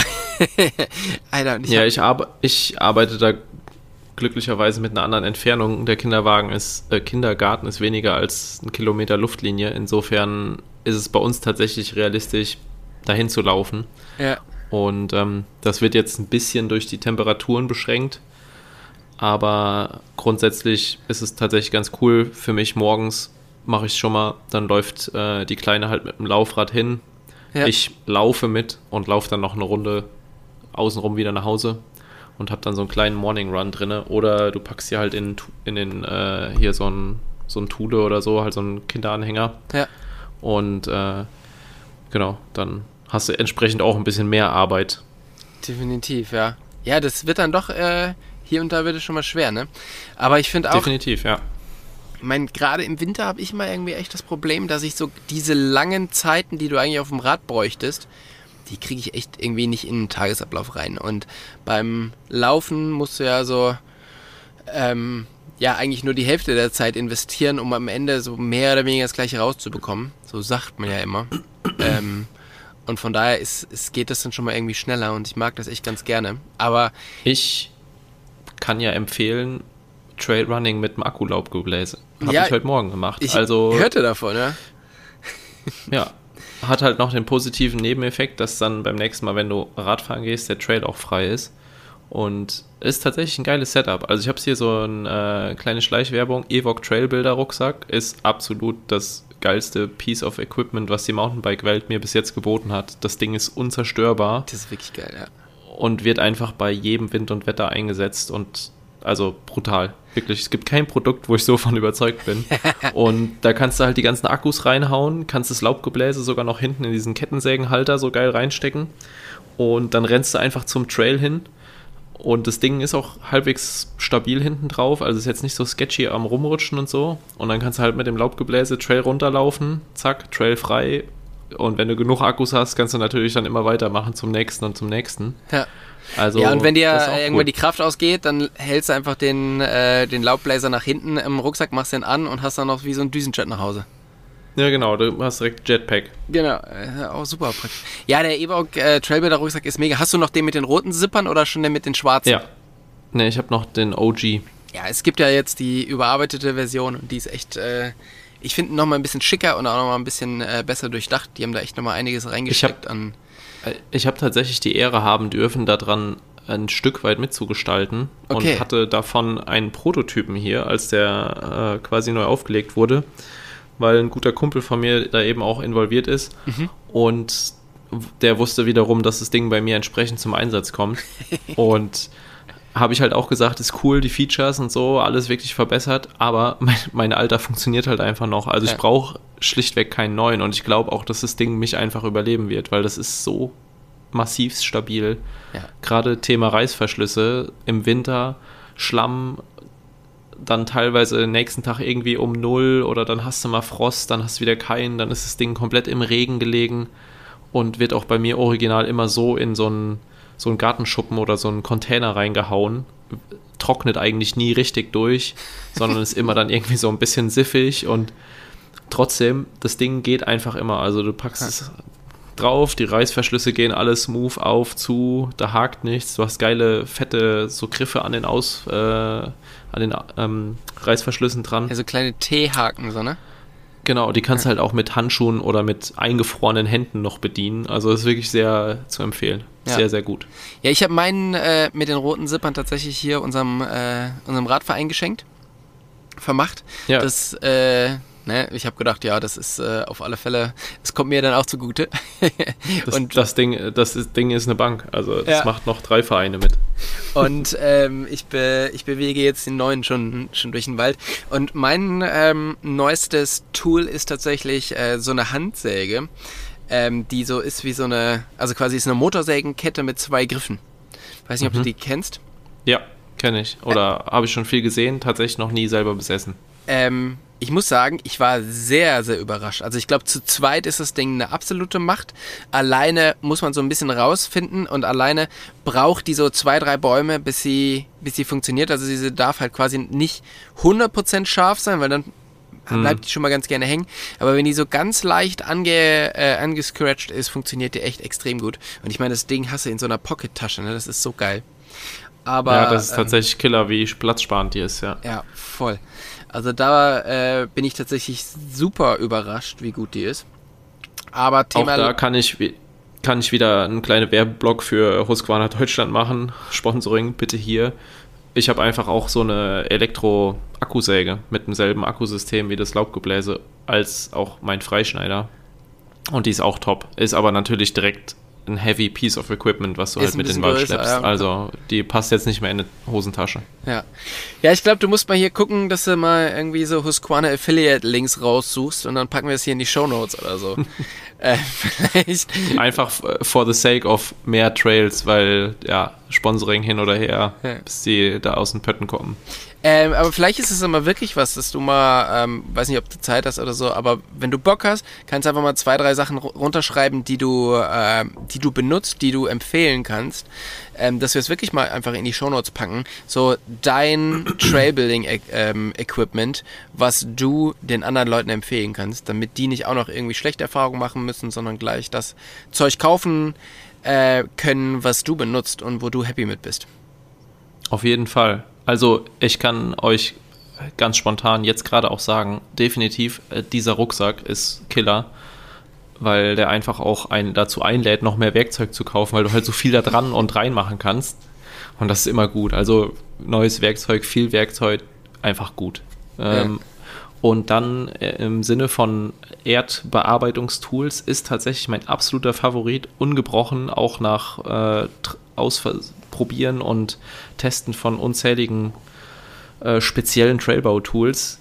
Alter, und ich ja, ich, arbe- ich arbeite da glücklicherweise mit einer anderen Entfernung. Der Kinderwagen ist, äh, Kindergarten ist weniger als ein Kilometer Luftlinie. Insofern ist es bei uns tatsächlich realistisch, dahin zu laufen. Ja. Und ähm, das wird jetzt ein bisschen durch die Temperaturen beschränkt. Aber grundsätzlich ist es tatsächlich ganz cool für mich morgens mache ich schon mal. Dann läuft äh, die Kleine halt mit dem Laufrad hin. Ja. Ich laufe mit und laufe dann noch eine Runde außenrum wieder nach Hause und habe dann so einen kleinen Morning Run drin. Oder du packst sie halt in, in den, äh, hier so ein, so ein Thule oder so, halt so einen Kinderanhänger. Ja. Und äh, genau, dann hast du entsprechend auch ein bisschen mehr Arbeit. Definitiv, ja. Ja, das wird dann doch, äh, hier und da wird es schon mal schwer, ne? Aber ich finde auch... Definitiv, ja. Ich meine, gerade im Winter habe ich mal irgendwie echt das Problem, dass ich so diese langen Zeiten, die du eigentlich auf dem Rad bräuchtest, die kriege ich echt irgendwie nicht in den Tagesablauf rein. Und beim Laufen musst du ja so, ähm, ja, eigentlich nur die Hälfte der Zeit investieren, um am Ende so mehr oder weniger das Gleiche rauszubekommen. So sagt man ja immer. ähm, und von daher ist, ist, geht das dann schon mal irgendwie schneller und ich mag das echt ganz gerne. Aber ich kann ja empfehlen, Trailrunning mit dem Akkulaubgebläse. Habe ja, ich heute Morgen gemacht. Ich also, hörte davon, ja. Ja, hat halt noch den positiven Nebeneffekt, dass dann beim nächsten Mal, wenn du Radfahren gehst, der Trail auch frei ist. Und ist tatsächlich ein geiles Setup. Also ich habe hier so eine äh, kleine Schleichwerbung. Evoque Trailbuilder Rucksack ist absolut das geilste Piece of Equipment, was die Mountainbike-Welt mir bis jetzt geboten hat. Das Ding ist unzerstörbar. Das ist wirklich geil, ja. Und wird einfach bei jedem Wind und Wetter eingesetzt und also brutal. Wirklich, es gibt kein Produkt, wo ich so von überzeugt bin. Und da kannst du halt die ganzen Akkus reinhauen, kannst das Laubgebläse sogar noch hinten in diesen Kettensägenhalter so geil reinstecken und dann rennst du einfach zum Trail hin und das Ding ist auch halbwegs stabil hinten drauf, also ist jetzt nicht so sketchy am Rumrutschen und so und dann kannst du halt mit dem Laubgebläse Trail runterlaufen, zack, Trail frei und wenn du genug Akkus hast, kannst du natürlich dann immer weitermachen zum nächsten und zum nächsten. Ja. Also, ja, und wenn dir irgendwann gut. die Kraft ausgeht, dann hältst du einfach den, äh, den Laubbläser nach hinten im Rucksack, machst den an und hast dann noch wie so ein Düsenjet nach Hause. Ja, genau, du hast direkt Jetpack. Genau, äh, auch super praktisch. Ja, der Evoque äh, Trailbuilder Rucksack ist mega. Hast du noch den mit den roten Zippern oder schon den mit den schwarzen? Ja. Ne, ich habe noch den O G. Ja, es gibt ja jetzt die überarbeitete Version und die ist echt, äh, ich finde, nochmal ein bisschen schicker und auch nochmal ein bisschen äh, besser durchdacht. Die haben da echt nochmal einiges reingesteckt ich hab, an... Ich habe tatsächlich die Ehre haben dürfen, daran ein Stück weit mitzugestalten okay. und hatte davon einen Prototypen hier, als der äh, quasi neu aufgelegt wurde, weil ein guter Kumpel von mir da eben auch involviert ist mhm. und der wusste wiederum, dass das Ding bei mir entsprechend zum Einsatz kommt und habe ich halt auch gesagt, ist cool, die Features und so, alles wirklich verbessert, aber mein, mein Alter funktioniert halt einfach noch, also ja. ich brauche schlichtweg keinen neuen und ich glaube auch, dass das Ding mich einfach überleben wird, weil das ist so massiv stabil. Ja. Gerade Thema Reißverschlüsse im Winter, Schlamm, dann teilweise den nächsten Tag irgendwie um null oder dann hast du mal Frost, dann hast du wieder keinen, dann ist das Ding komplett im Regen gelegen und wird auch bei mir original immer so in so einen so einen Gartenschuppen oder so einen Container reingehauen, trocknet eigentlich nie richtig durch, sondern ist immer dann irgendwie so ein bisschen siffig und trotzdem, das Ding geht einfach immer, also du packst ja. es drauf, die Reißverschlüsse gehen alles smooth auf, zu, da hakt nichts, du hast geile, fette so Griffe an den Aus, äh, an den ähm, Reißverschlüssen dran. Also kleine T-Haken so, ne? Genau, die kannst du ja. halt auch mit Handschuhen oder mit eingefrorenen Händen noch bedienen, also ist wirklich sehr zu empfehlen. Ja. Sehr, sehr gut. Ja, ich habe meinen äh, mit den roten Zippern tatsächlich hier unserem, äh, unserem Radverein geschenkt, vermacht. Ja. Das, äh, ne, ich habe gedacht, ja, das ist äh, auf alle Fälle, es kommt mir dann auch zugute. das, und das, Ding, das ist, Ding ist eine Bank, also das ja. macht noch drei Vereine mit. Und ähm, ich, be, ich bewege jetzt den neuen schon, schon durch den Wald. Und mein ähm, neuestes Tool ist tatsächlich äh, so eine Handsäge. Ähm, die so ist wie so eine, also quasi ist eine Motorsägenkette mit zwei Griffen. Weiß nicht, ob mhm. du die kennst. Ja, kenne ich. Oder äh, habe ich schon viel gesehen, tatsächlich noch nie selber besessen. Ähm, ich muss sagen, ich war sehr, sehr überrascht. Also ich glaube, zu zweit ist das Ding eine absolute Macht. Alleine muss man so ein bisschen rausfinden und alleine braucht die so zwei, drei Bäume, bis sie, bis sie funktioniert. Also sie darf halt quasi nicht hundert Prozent scharf sein, weil dann bleibt die schon mal ganz gerne hängen. Aber wenn die so ganz leicht ange, äh, angescratcht ist, funktioniert die echt extrem gut. Und ich meine, das Ding hast du in so einer Pocket-Tasche, ne? Das ist so geil. Aber, ja, das ist ähm, tatsächlich Killer, wie platzsparend die ist, ja. Ja, voll. Also da äh, bin ich tatsächlich super überrascht, wie gut die ist. Aber Thema... Auch da kann ich, kann ich wieder einen kleinen Werbeblock für Husqvarna Deutschland machen. Sponsoring bitte hier. ich habe einfach auch so eine Elektro-Akkusäge mit demselben Akkusystem wie das Laubgebläse als auch mein Freischneider. Und die ist auch top. Ist aber natürlich direkt ein heavy piece of equipment, was du Ist halt ein mit in bisschen den Wald größer, schleppst. ja. Also die passt jetzt nicht mehr in eine Hosentasche. Ja, ja, ich glaube, du musst mal hier gucken, dass du mal irgendwie so Husqvarna Affiliate Links raussuchst und dann packen wir es hier in die Shownotes oder so. äh, vielleicht. Einfach for the sake of mehr Trails, weil ja, Sponsoring hin oder her, Ja. bis die da aus den Pötten kommen. Ähm, aber vielleicht ist es immer wirklich was, dass du mal, ähm, weiß nicht, ob du Zeit hast oder so, aber wenn du Bock hast, kannst du einfach mal zwei, drei Sachen ru- runterschreiben, die du, ähm, die du benutzt, die du empfehlen kannst, ähm, dass wir es wirklich mal einfach in die Shownotes packen. So dein Trailbuilding-Equipment, was du den anderen Leuten empfehlen kannst, damit die nicht auch noch irgendwie schlechte Erfahrungen machen müssen, sondern gleich das Zeug kaufen äh, können, was du benutzt und wo du happy mit bist. Auf jeden Fall. Also ich kann euch ganz spontan jetzt gerade auch sagen, definitiv, äh, dieser Rucksack ist Killer, weil der einfach auch einen dazu einlädt, noch mehr Werkzeug zu kaufen, weil du halt so viel da dran und reinmachen kannst. Und das ist immer gut. Also neues Werkzeug, viel Werkzeug, einfach gut. Ähm, Ja. Und dann äh, im Sinne von Erdbearbeitungstools ist tatsächlich mein absoluter Favorit, ungebrochen, auch nach äh, tr- Ausprobieren und Testen von unzähligen äh, speziellen Trailbau-Tools,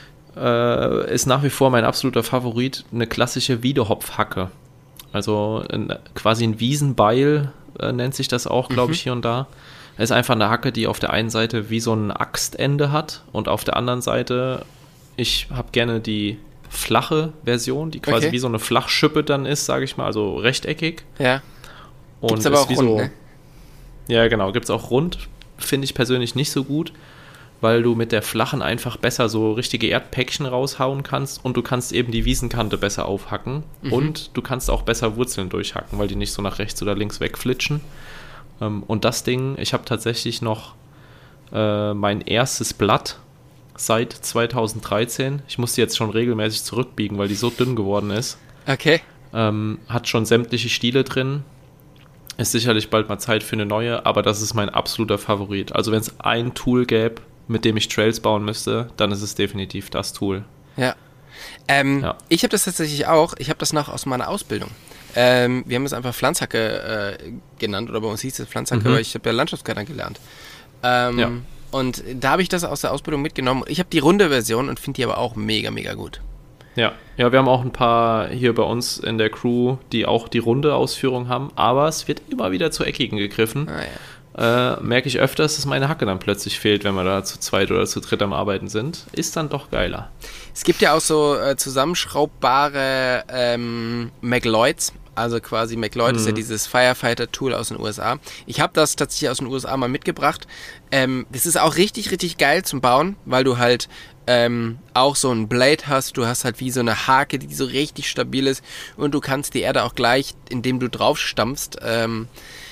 äh, ist nach wie vor mein absoluter Favorit eine klassische Wiedehopfhacke. Also ein, quasi ein Wiesenbeil äh, nennt sich das auch, glaube ich, hier und da. Es ist einfach eine Hacke, die auf der einen Seite wie so ein Axtende hat und auf der anderen Seite, ich habe gerne die flache Version, die quasi Okay. wie so eine Flachschippe dann ist, sage ich mal, also rechteckig. Ja. Und Gibt's aber ist auch wie rund, so, ne? Ja, genau, gibt es auch rund. Finde ich persönlich nicht so gut, weil du mit der flachen einfach besser so richtige Erdpäckchen raushauen kannst und du kannst eben die Wiesenkante besser aufhacken und du kannst auch besser Wurzeln durchhacken, weil die nicht so nach rechts oder links wegflitschen. Ähm, und das Ding, ich habe tatsächlich noch äh, mein erstes Blatt seit zweitausenddreizehn. Ich musste jetzt schon regelmäßig zurückbiegen, weil die so dünn geworden ist. Okay. Ähm, hat schon sämtliche Stiele drin. Ist sicherlich bald mal Zeit für eine neue, aber das ist mein absoluter Favorit. Also wenn es ein Tool gäbe, mit dem ich Trails bauen müsste, dann ist es definitiv das Tool. Ja. Ähm, Ja. Ich habe das tatsächlich auch. Ich habe das noch aus meiner Ausbildung. Ähm, wir haben es einfach Pflanzhacke äh, genannt, oder bei uns hieß es Pflanzhacke, Mhm. weil ich habe ja Landschaftsgärtner gelernt. Ähm, Ja. Und da habe ich das aus der Ausbildung mitgenommen. Ich habe die runde Version und finde die aber auch mega, mega gut. Ja. ja, wir haben auch ein paar hier bei uns in der Crew, die auch die runde Ausführung haben, aber es wird immer wieder zu eckigen gegriffen. Ah, ja. Äh, merke ich öfters, dass meine Hacke dann plötzlich fehlt, wenn wir da zu zweit oder zu dritt am Arbeiten sind. Ist dann doch geiler. Es gibt ja auch so äh, zusammenschraubbare ähm, McLeods. Also quasi McLeod ist ja dieses Firefighter-Tool aus den U S A. Ich habe das tatsächlich aus den U S A mal mitgebracht. Ähm, das ist auch richtig, richtig geil zum Bauen, weil du halt ähm, auch so ein Blade hast. Du hast halt wie so eine Hake, die so richtig stabil ist. Und du kannst die Erde auch gleich, indem du drauf stampfst, ähm,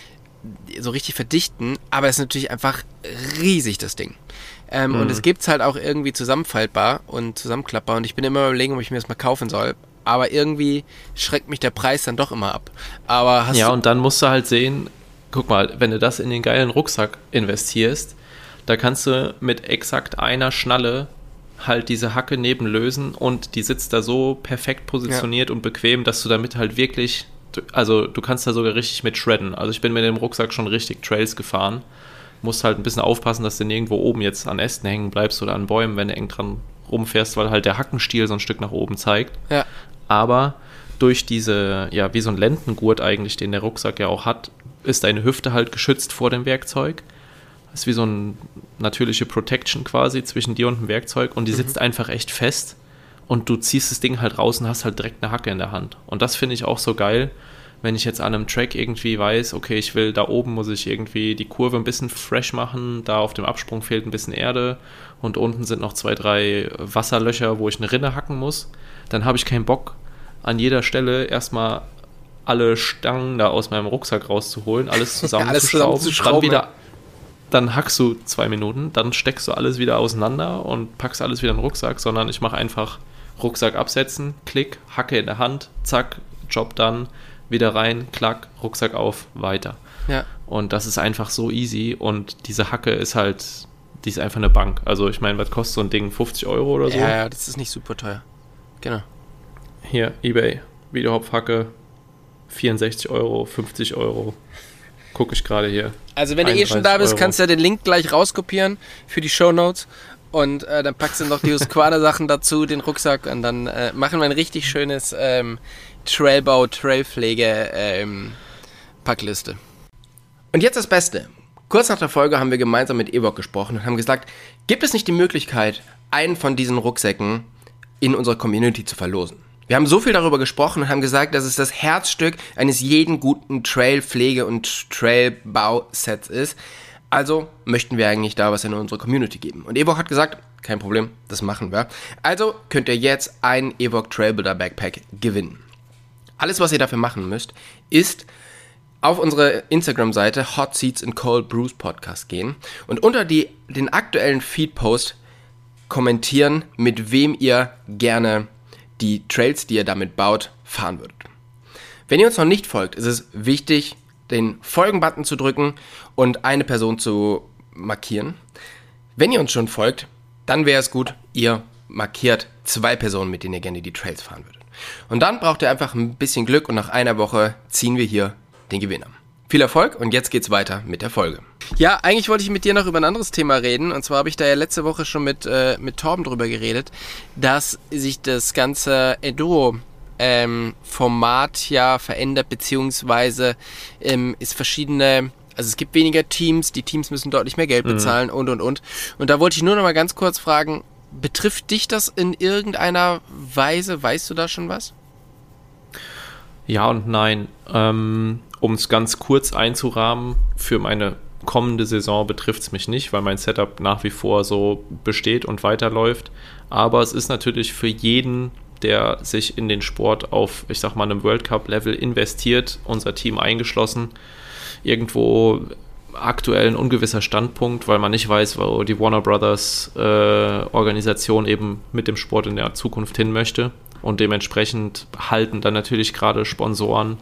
so richtig verdichten. Aber es ist natürlich einfach riesig, das Ding. Ähm, Mhm. Und es gibt's halt auch irgendwie zusammenfaltbar und zusammenklappbar. Und ich bin immer überlegen, ob ich mir das mal kaufen soll. Aber irgendwie schreckt mich der Preis dann doch immer ab. Aber hast Ja, du... und dann musst du halt sehen, guck mal, wenn du das in den geilen Rucksack investierst, da kannst du mit exakt einer Schnalle halt diese Hacke nebenlösen und die sitzt da so perfekt positioniert und bequem, dass du damit halt wirklich, also du kannst da sogar richtig mit shredden. Also ich bin mit dem Rucksack schon richtig Trails gefahren. Musst halt ein bisschen aufpassen, dass du nirgendwo oben jetzt an Ästen hängen bleibst oder an Bäumen, wenn du eng dran rumfährst, weil halt der Hackenstiel so ein Stück nach oben zeigt. Ja. Aber durch diese, ja, wie so ein Lendengurt eigentlich, den der Rucksack ja auch hat, ist deine Hüfte halt geschützt vor dem Werkzeug. Das ist wie so eine natürliche Protection quasi zwischen dir und dem Werkzeug und die sitzt einfach echt fest und du ziehst das Ding halt raus und hast halt direkt eine Hacke in der Hand. Und das finde ich auch so geil, wenn ich jetzt an einem Track irgendwie weiß, okay, ich will, da oben muss ich irgendwie die Kurve ein bisschen fresh machen, da auf dem Absprung fehlt ein bisschen Erde und unten sind noch zwei, drei Wasserlöcher, wo ich eine Rinne hacken muss, dann habe ich keinen Bock, an jeder Stelle erstmal alle Stangen da aus meinem Rucksack rauszuholen, alles zusammenzuschrauben, alles zusammenzuschrauben, dann wieder, dann hackst du zwei Minuten, dann steckst du alles wieder auseinander und packst alles wieder in den Rucksack, sondern ich mache einfach Rucksack absetzen, Klick, Hacke in der Hand, zack, Job dann, wieder rein, klack, Rucksack auf, weiter. Ja. Und das ist einfach so easy und diese Hacke ist halt, die ist einfach eine Bank. Also ich meine, was kostet so ein Ding? fünfzig Euro oder so? Ja, ja, das ist nicht super teuer. Genau. Hier, eBay, Videohaupthacke, vierundsechzig Euro, fünfzig Euro. Gucke ich gerade hier. Also wenn du eh schon da bist, Euro. Kannst du ja den Link gleich rauskopieren für die Shownotes und äh, dann packst du noch die Husqvarna-Sachen dazu, den Rucksack und dann äh, machen wir ein richtig schönes ähm, Trailbau, Trailpflege ähm, Packliste. Und jetzt das Beste. Kurz nach der Folge haben wir gemeinsam mit Evok gesprochen und haben gesagt, gibt es nicht die Möglichkeit, einen von diesen Rucksäcken in unserer Community zu verlosen? Wir haben so viel darüber gesprochen und haben gesagt, dass es das Herzstück eines jeden guten Trailpflege- und Trailbausets ist. Also möchten wir eigentlich da was in unsere Community geben. Und Evok hat gesagt, kein Problem, das machen wir. Also könnt ihr jetzt einen Evok Trailbuilder Backpack gewinnen. Alles, was ihr dafür machen müsst, ist auf unsere Instagram-Seite Hot Seats and Cold Brews Podcast gehen und unter die, den aktuellen Feed-Post kommentieren, mit wem ihr gerne die Trails, die ihr damit baut, fahren würdet. Wenn ihr uns noch nicht folgt, ist es wichtig, den Folgen-Button zu drücken und eine Person zu markieren. Wenn ihr uns schon folgt, dann wäre es gut, ihr markiert zwei Personen, mit denen ihr gerne die Trails fahren würdet. Und dann braucht ihr einfach ein bisschen Glück und nach einer Woche ziehen wir hier den Gewinner. Viel Erfolg und jetzt geht's weiter mit der Folge. Ja, eigentlich wollte ich mit dir noch über ein anderes Thema reden. Und zwar habe ich da ja letzte Woche schon mit, äh, mit Torben drüber geredet, dass sich das ganze Enduro ähm, Format ja verändert, beziehungsweise ähm, es verschiedene, also es gibt weniger Teams, die Teams müssen deutlich mehr Geld bezahlen mhm. und und und. Und da wollte ich nur noch mal ganz kurz fragen, betrifft dich das in irgendeiner Weise? Weißt du da schon was? Ja und nein. Ähm, um es ganz kurz einzurahmen, für meine kommende Saison betrifft es mich nicht, weil mein Setup nach wie vor so besteht und weiterläuft. Aber es ist natürlich für jeden, der sich in den Sport auf, ich sag mal, einem World Cup-Level investiert, unser Team eingeschlossen, irgendwo aktuell ein ungewisser Standpunkt, weil man nicht weiß, wo die Warner Brothers äh, Organisation eben mit dem Sport in der Zukunft hin möchte. Und dementsprechend halten dann natürlich gerade Sponsoren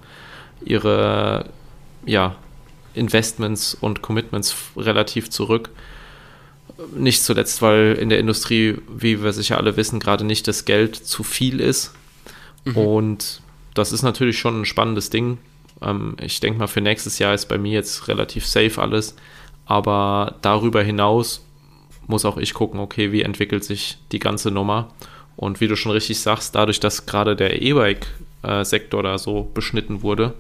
ihre ja, Investments und Commitments relativ zurück. Nicht zuletzt, weil in der Industrie, wie wir sicher alle wissen, gerade nicht das Geld zu viel ist. Mhm. Und das ist natürlich schon ein spannendes Ding. Ähm, ich denke mal, für nächstes Jahr ist bei mir jetzt relativ safe alles. Aber darüber hinaus muss auch ich gucken, okay, wie entwickelt sich die ganze Nummer. Und wie du schon richtig sagst, dadurch, dass gerade der E-Bike-Sektor da so beschnitten wurde,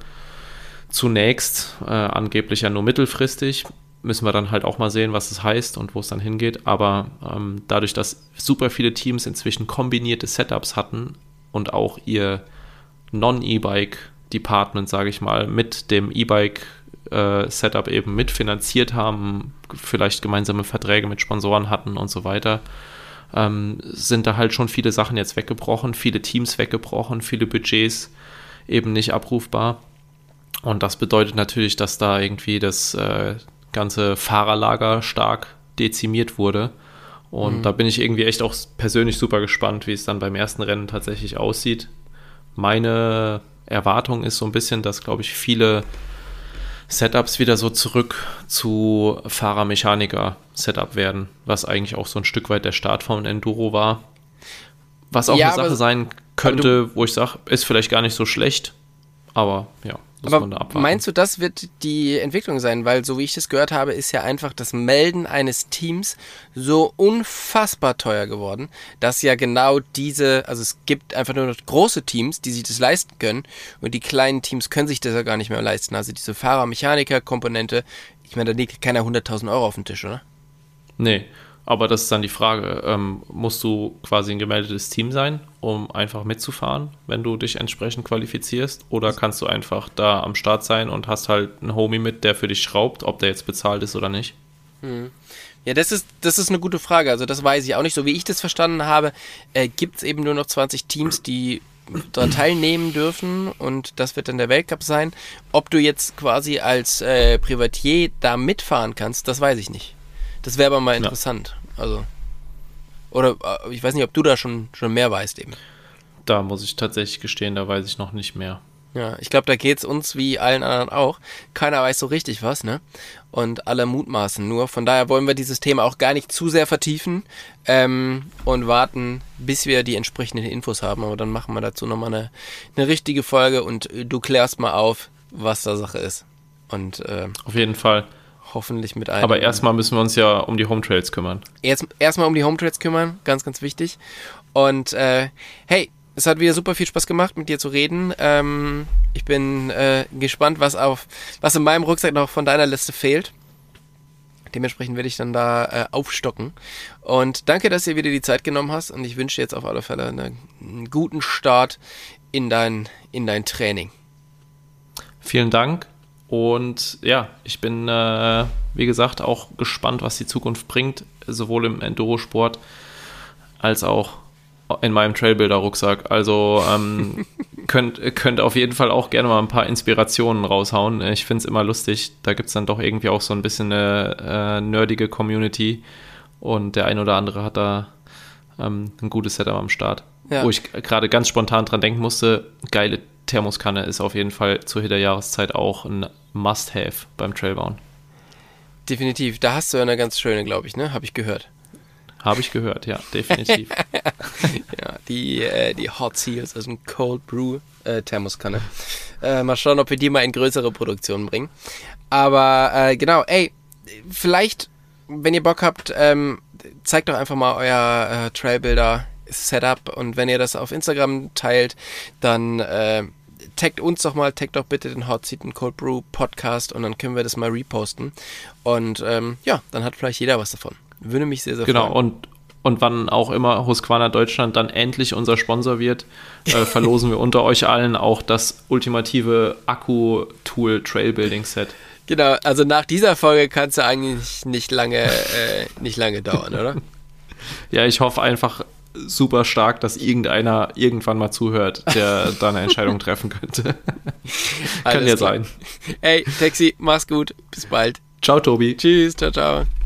zunächst äh, angeblich ja nur mittelfristig, müssen wir dann halt auch mal sehen, was es heißt und wo es dann hingeht. Aber ähm, dadurch, dass super viele Teams inzwischen kombinierte Setups hatten und auch ihr Non-E-Bike-Department, sage ich mal, mit dem E-Bike-Setup äh, eben mitfinanziert haben, vielleicht gemeinsame Verträge mit Sponsoren hatten und so weiter, ähm, sind da halt schon viele Sachen jetzt weggebrochen, viele Teams weggebrochen, viele Budgets eben nicht abrufbar. Und das bedeutet natürlich, dass da irgendwie das äh, ganze Fahrerlager stark dezimiert wurde. Und mhm. da bin ich irgendwie echt auch persönlich super gespannt, wie es dann beim ersten Rennen tatsächlich aussieht. Meine Erwartung ist so ein bisschen, dass, glaube ich, viele Setups wieder so zurück zu Fahrer-Mechaniker-Setup werden, was eigentlich auch so ein Stück weit der Start vom Enduro war. Was auch ja, eine Sache sein könnte, du, wo ich sage, ist vielleicht gar nicht so schlecht, aber ja. Aber meinst du, das wird die Entwicklung sein? Weil, so wie ich das gehört habe, ist ja einfach das Melden eines Teams so unfassbar teuer geworden, dass ja genau diese, also es gibt einfach nur noch große Teams, die sich das leisten können und die kleinen Teams können sich das ja gar nicht mehr leisten. Also diese Fahrer-Mechaniker-Komponente, ich meine, da liegt keiner hunderttausend Euro auf dem Tisch, oder? Nee, aber das ist dann die Frage, ähm, musst du quasi ein gemeldetes Team sein, um einfach mitzufahren, wenn du dich entsprechend qualifizierst, oder kannst du einfach da am Start sein und hast halt einen Homie mit, der für dich schraubt, ob der jetzt bezahlt ist oder nicht? Hm. Ja, das ist, das ist eine gute Frage, also das weiß ich auch nicht. So wie ich das verstanden habe, äh, gibt es eben nur noch zwanzig Teams, die daran teilnehmen dürfen und das wird dann der Weltcup sein. Ob du jetzt quasi als äh, Privatier da mitfahren kannst, das weiß ich nicht. Das wäre aber mal interessant. Ja. Also, oder ich weiß nicht, ob du da schon, schon mehr weißt eben. Da muss ich tatsächlich gestehen, da weiß ich noch nicht mehr. Ja, ich glaube, da geht's uns wie allen anderen auch. Keiner weiß so richtig was, ne? Und alle mutmaßen nur. Von daher wollen wir dieses Thema auch gar nicht zu sehr vertiefen ähm, und warten, bis wir die entsprechenden Infos haben. Aber dann machen wir dazu nochmal eine, eine richtige Folge und du klärst mal auf, was da Sache ist. Und äh, auf jeden Fall. Hoffentlich mit einem. Aber erstmal müssen wir uns ja um die Home Trails kümmern. Erst erstmal um die Home Trails kümmern, ganz, ganz wichtig. Und äh, hey, es hat wieder super viel Spaß gemacht, mit dir zu reden. Ähm, ich bin äh, gespannt, was auf, was in meinem Rucksack noch von deiner Liste fehlt. Dementsprechend werde ich dann da äh, aufstocken. Und danke, dass du dir wieder die Zeit genommen hast. Und ich wünsche dir jetzt auf alle Fälle eine, einen guten Start in dein, in dein Training. Vielen Dank. Und ja, ich bin, äh, wie gesagt, auch gespannt, was die Zukunft bringt. Sowohl im Enduro-Sport als auch in meinem Trailbuilder-Rucksack. Also ähm, könnt, könnt auf jeden Fall auch gerne mal ein paar Inspirationen raushauen. Ich finde es immer lustig. Da gibt es dann doch irgendwie auch so ein bisschen eine äh, nerdige Community. Und der ein oder andere hat da ähm, ein gutes Setup am Start. Ja. Wo ich gerade ganz spontan dran denken musste, geile Thermoskanne ist auf jeden Fall zur Hitlerjahreszeit auch ein Must-Have beim Trailbauen. Definitiv. Da hast du ja eine ganz schöne, glaube ich, ne? Habe ich gehört. Habe ich gehört, ja, definitiv. Ja, die, äh, die Hot Seals, also ein Cold Brew äh, Thermoskanne. Äh, mal schauen, ob wir die mal in größere Produktionen bringen. Aber äh, genau, ey, vielleicht, wenn ihr Bock habt, ähm, zeigt doch einfach mal euer äh, Trailbuilder Setup und wenn ihr das auf Instagram teilt, dann äh, taggt uns doch mal, taggt doch bitte den Hot Seat and Cold Brew Podcast und dann können wir das mal reposten. Und ähm, ja, dann hat vielleicht jeder was davon. Würde mich sehr, sehr genau, freuen. Genau, und, und wann auch immer Husqvarna Deutschland dann endlich unser Sponsor wird, äh, verlosen wir unter euch allen auch das ultimative Akku-Tool-Trailbuilding-Set. Genau, also nach dieser Folge kann es ja eigentlich nicht lange, äh, nicht lange dauern, oder? Ja, ich hoffe einfach super stark, dass irgendeiner irgendwann mal zuhört, der da eine Entscheidung treffen könnte. Kann ja sein. Hey, Taxi, mach's gut. Bis bald. Ciao, Tobi. Tschüss, ciao, ciao.